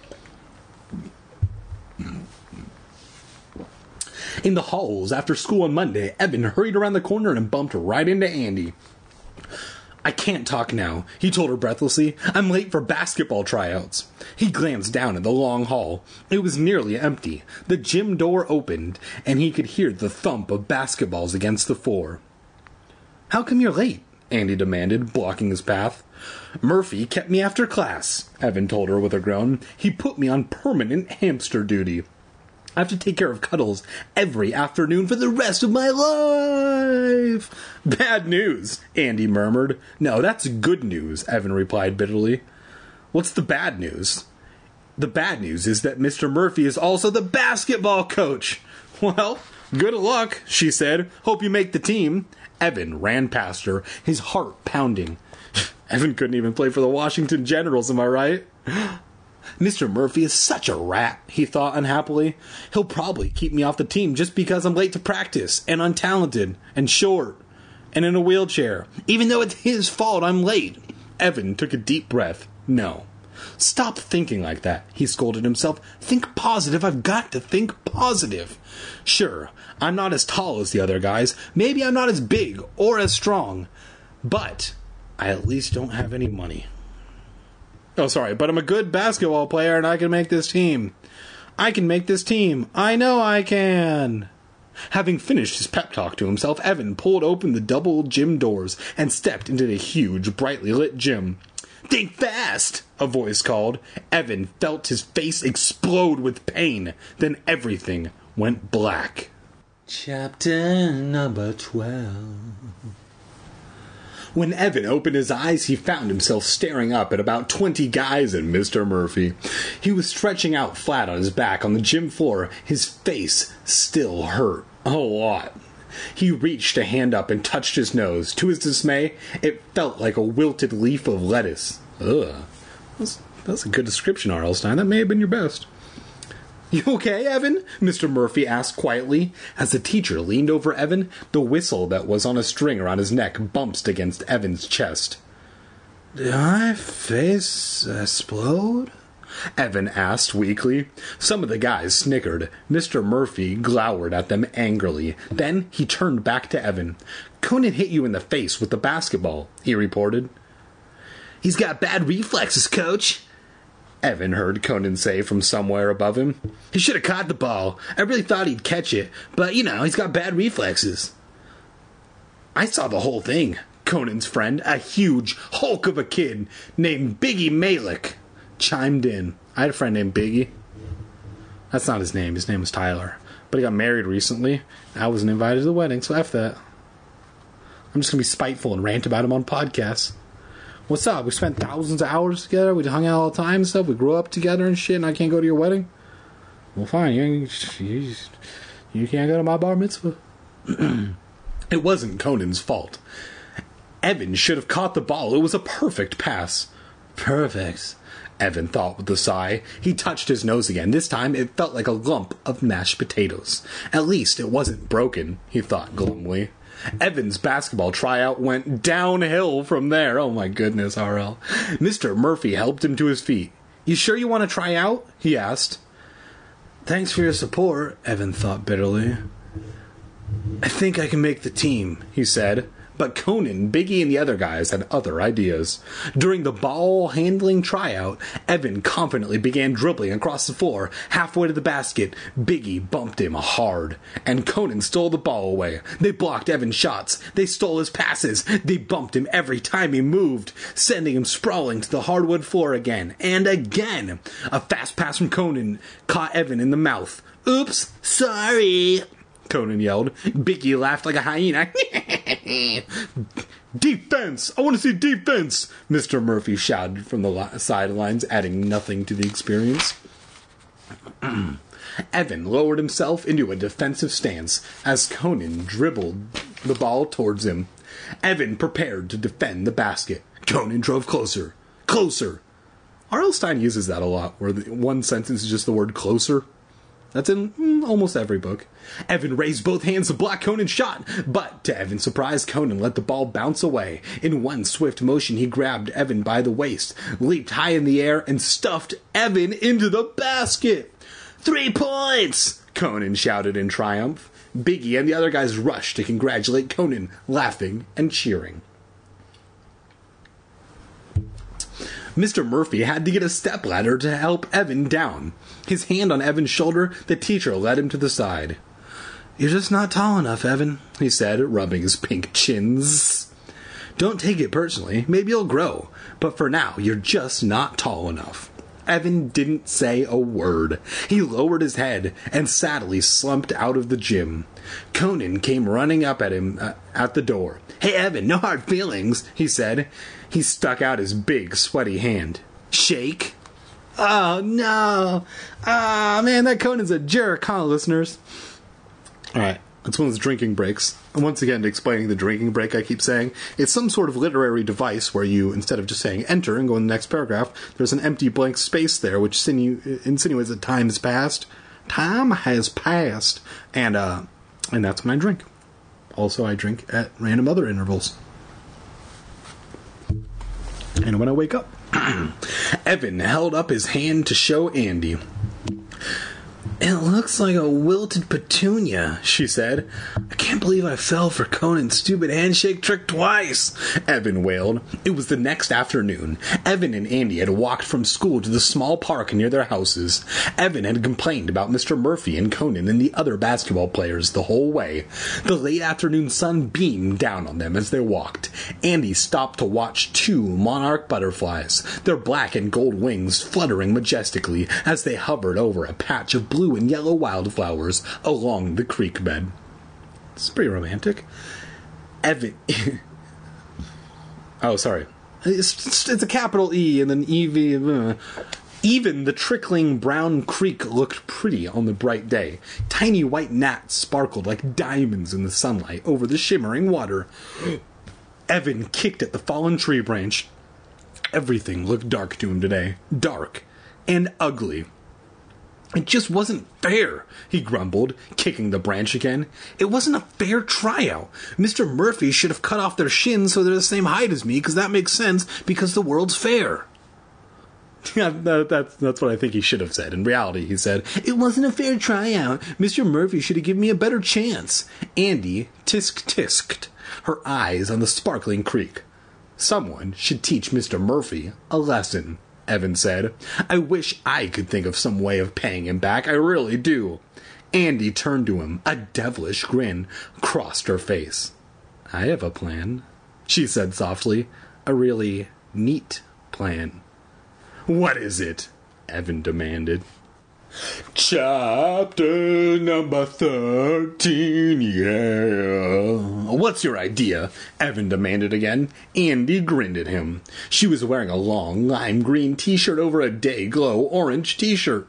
In the halls after school on Monday, Evan hurried around the corner and bumped right into Andy. I can't talk now, he told her breathlessly. I'm late for basketball tryouts. He glanced down at the long hall. It was nearly empty. The gym door opened, and he could hear the thump of basketballs against the floor. How come you're late? Andy demanded, blocking his path. Murphy kept me after class, Evan told her with a groan. He put me on permanent hamster duty. I have to take care of Cuddles every afternoon for the rest of my life. Bad news, Andy murmured. No, that's good news, Evan replied bitterly. What's the bad news? The bad news is that Mr. Murphy is also the basketball coach. Well, good luck, she said. Hope you make the team. Evan ran past her, his heart pounding. Evan couldn't even play for the Washington Generals, am I right? Mr. Murphy is such a rat, he thought unhappily. He'll probably keep me off the team just because I'm late to practice, and untalented, and short, and in a wheelchair. Even though it's his fault I'm late. Evan took a deep breath. No. Stop thinking like that, he scolded himself. Think positive. I've got to think positive. Sure, I'm not as tall as the other guys. Maybe I'm not as big or as strong. But I at least don't have any money. Oh, sorry, but I'm a good basketball player and I can make this team. I can make this team. I know I can. Having finished his pep talk to himself, Evan pulled open the double gym doors and stepped into the huge, brightly lit gym. Think fast, a voice called. Evan felt his face explode with pain. Then everything went black. Chapter number 12. When Evan opened his eyes, he found himself staring up at about 20 guys and Mr. Murphy. He was stretching out flat on his back on the gym floor. His face still hurt a lot. He reached a hand up and touched his nose. To his dismay, it felt like a wilted leaf of lettuce. Ugh. That's a good description, R.L. Stine. That may have been your best. You okay, Evan? Mr. Murphy asked quietly. As the teacher leaned over Evan, the whistle that was on a string around his neck bumped against Evan's chest. Did my face explode? Evan asked weakly. Some of the guys snickered. Mr. Murphy glowered at them angrily. Then he turned back to Evan. Conan hit you in the face with the basketball, he reported. He's got bad reflexes, Coach, Evan heard Conan say from somewhere above him. He should have caught the ball. I really thought he'd catch it, but, he's got bad reflexes. I saw the whole thing, Conan's friend, a huge hulk of a kid named Biggie Malik, chimed in. I had a friend named Biggie. That's not his name. His name was Tyler. But he got married recently. I wasn't invited to the wedding, so F that. I'm just going to be spiteful and rant about him on podcasts. What's up? We spent thousands of hours together. We hung out all the time and stuff. We grew up together and shit, and I can't go to your wedding? Well, fine. You can't go to my bar mitzvah. It wasn't Conan's fault. Evan should have caught the ball. It was a perfect pass. Perfect, Evan thought with a sigh. He touched his nose again. This time it felt like a lump of mashed potatoes. At least it wasn't broken, he thought glumly. Evan's basketball tryout went downhill from there. Oh my goodness, RL. Mr. Murphy helped him to his feet. You sure you want to try out? He asked. Thanks for your support, Evan thought bitterly. I think I can make the team, he said. But Conan, Biggie, and the other guys had other ideas. During the ball-handling tryout, Evan confidently began dribbling across the floor. Halfway to the basket, Biggie bumped him hard, and Conan stole the ball away. They blocked Evan's shots. They stole his passes. They bumped him every time he moved, sending him sprawling to the hardwood floor again and again. A fast pass from Conan caught Evan in the mouth. Oops, sorry, Conan yelled. Biggie laughed like a hyena. Defense! I want to see defense! Mr. Murphy shouted from the sidelines, adding nothing to the experience. Evan lowered himself into a defensive stance as Conan dribbled the ball towards him. Evan prepared to defend the basket. Conan drove closer. Closer! R.L. Stine uses that a lot, where one sentence is just the word closer. That's in almost every book. Evan raised both hands to block Conan's shot, but to Evan's surprise, Conan let the ball bounce away. In one swift motion, he grabbed Evan by the waist, leaped high in the air, and stuffed Evan into the basket. 3 points! Conan shouted in triumph. Biggie and the other guys rushed to congratulate Conan, laughing and cheering. Mr. Murphy had to get a stepladder to help Evan down. His hand on Evan's shoulder, the teacher led him to the side. You're just not tall enough, Evan, he said, rubbing his pink chins. Don't take it personally. Maybe you'll grow. But for now, you're just not tall enough. Evan didn't say a word. He lowered his head and sadly slumped out of the gym. Conan came running up at him at the door. Hey, Evan, no hard feelings, he said. He stuck out his big, sweaty hand. Shake? Oh, no. Ah, man, that Conan's a jerk, huh, listeners? All right, that's one of those drinking breaks. And once again, explaining the drinking break I keep saying, it's some sort of literary device where you, instead of just saying enter and go in the next paragraph, there's an empty blank space there, which insinuates that time has passed. Time has passed. And that's when I drink. Also, I drink at random other intervals. And when I wake up. Evan held up his hand to show Andy. It looks like a wilted petunia, she said. I can't believe I fell for Conan's stupid handshake trick twice, Evan wailed. It was the next afternoon. Evan and Andy had walked from school to the small park near their houses. Evan had complained about Mr. Murphy and Conan and the other basketball players the whole way. The late afternoon sun beamed down on them as they walked. Andy stopped to watch 2 monarch butterflies, their black and gold wings fluttering majestically as they hovered over a patch of blue and yellow wildflowers along the creek bed. It's pretty romantic. Evan... oh, sorry. It's a capital E and then EV... Even the trickling brown creek looked pretty on the bright day. Tiny white gnats sparkled like diamonds in the sunlight over the shimmering water. Evan kicked at the fallen tree branch. Everything looked dark to him today. Dark and ugly. It just wasn't fair, he grumbled, kicking the branch again. It wasn't a fair tryout. Mr. Murphy should have cut off their shins so they're the same height as me, because that makes sense, because the world's fair. Yeah, that's what I think he should have said. In reality, he said, it wasn't a fair tryout. Mr. Murphy should have given me a better chance. Andy tisk-tisked, her eyes on the sparkling creek. Someone should teach Mr. Murphy a lesson, Evan said. I wish I could think of some way of paying him back. I really do. Andy turned to him. A devilish grin crossed her face. I have a plan, she said softly. A really neat plan. What is it? Evan demanded. Chapter number 13, yeah. What's your idea? Evan demanded again. Andy grinned at him. She was wearing a long lime green t-shirt over a day-glow orange t-shirt,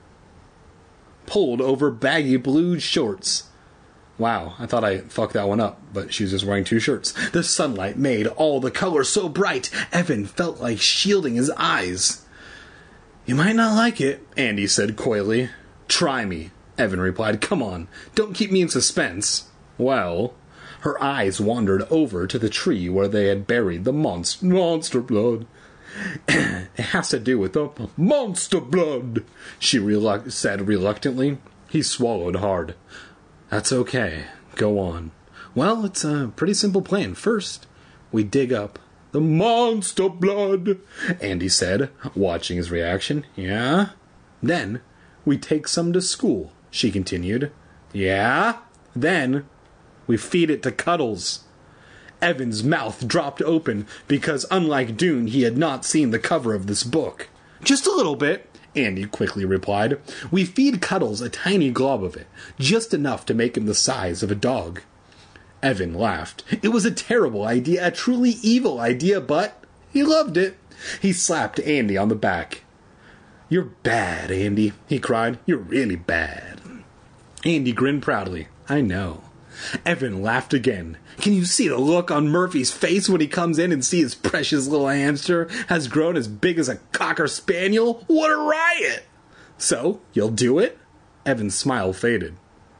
pulled over baggy blue shorts. Wow, I thought I fucked that one up, but she was just wearing two shirts. The sunlight made all the colors so bright, Evan felt like shielding his eyes. You might not like it, Andy said coyly. Try me, Evan replied. Come on, don't keep me in suspense. Well, her eyes wandered over to the tree where they had buried the monster blood. It has to do with the monster blood, she said reluctantly. He swallowed hard. That's okay. Go on. Well, it's a pretty simple plan. First, we dig up the monster blood, Andy said, watching his reaction. Yeah? Then, we take some to school, she continued. Yeah? Then, we feed it to Cuddles. Evan's mouth dropped open because, unlike Dune, he had not seen the cover of this book. Just a little bit, Andy quickly replied. We feed Cuddles a tiny glob of it, just enough to make him the size of a dog. Evan laughed. It was a terrible idea, a truly evil idea, but he loved it. He slapped Andy on the back. You're bad, Andy, he cried. You're really bad. Andy grinned proudly. I know. Evan laughed again. Can you see the look on Murphy's face when he comes in and sees his precious little hamster has grown as big as a cocker spaniel? What a riot! So, you'll do it? Evan's smile faded.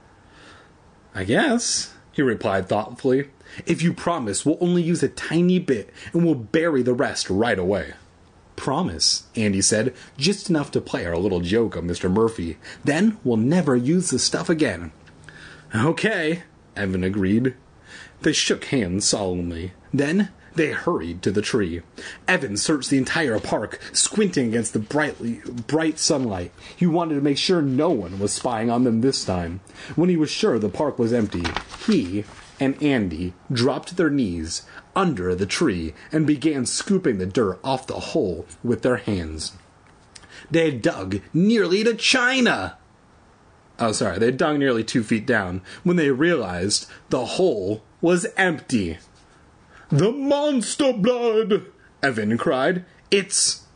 I guess, he replied thoughtfully. If you promise, we'll only use a tiny bit and we'll bury the rest right away. Promise, Andy said, just enough to play our little joke on Mr. Murphy. Then we'll never use the stuff again. Okay, Evan agreed. They shook hands solemnly. Then they hurried to the tree. Evan searched the entire park, squinting against the bright sunlight. He wanted to make sure no one was spying on them this time. When he was sure the park was empty, he and Andy dropped to their knees under the tree and began scooping the dirt off the hole with their hands. They had dug nearly to China. They had dug nearly 2 feet down when they realized the hole was empty. The monster blood! Evan cried. It's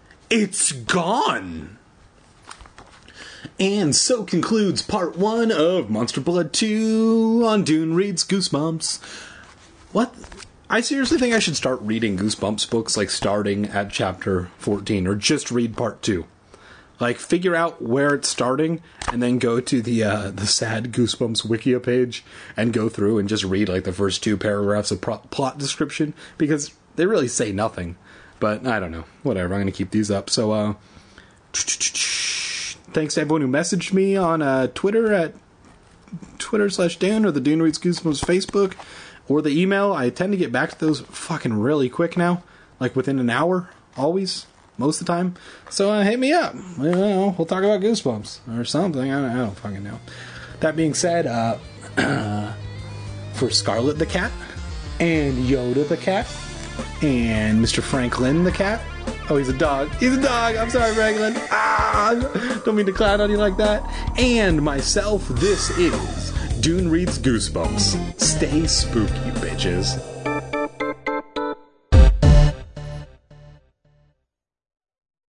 gone! And so concludes part 1 of Monster Blood 2 on Dune Reads Goosebumps. What? I seriously think I should start reading Goosebumps books, like starting at chapter 14, or just read part 2. Like, figure out where it's starting, and then go to the sad Goosebumps Wikia page, and go through and just read, like, the first 2 paragraphs of plot description, because they really say nothing. But, I don't know. Whatever, I'm going to keep these up. So, thanks to everyone who messaged me on Twitter at Twitter/Dan, or the Dune Reads Goosebumps Facebook, or the email. I tend to get back to those fucking really quick now. Like, within an hour, always. Most of the time. So hit me up. We'll talk about Goosebumps or something. I don't fucking know. That being said, for Scarlet the cat, and Yoda the cat, and Mr. Franklin the cat. Oh, he's a dog. He's a dog. I'm sorry, Franklin. Don't mean to clown on you like that. And myself, this is Dune Reads Goosebumps. Stay spooky, bitches.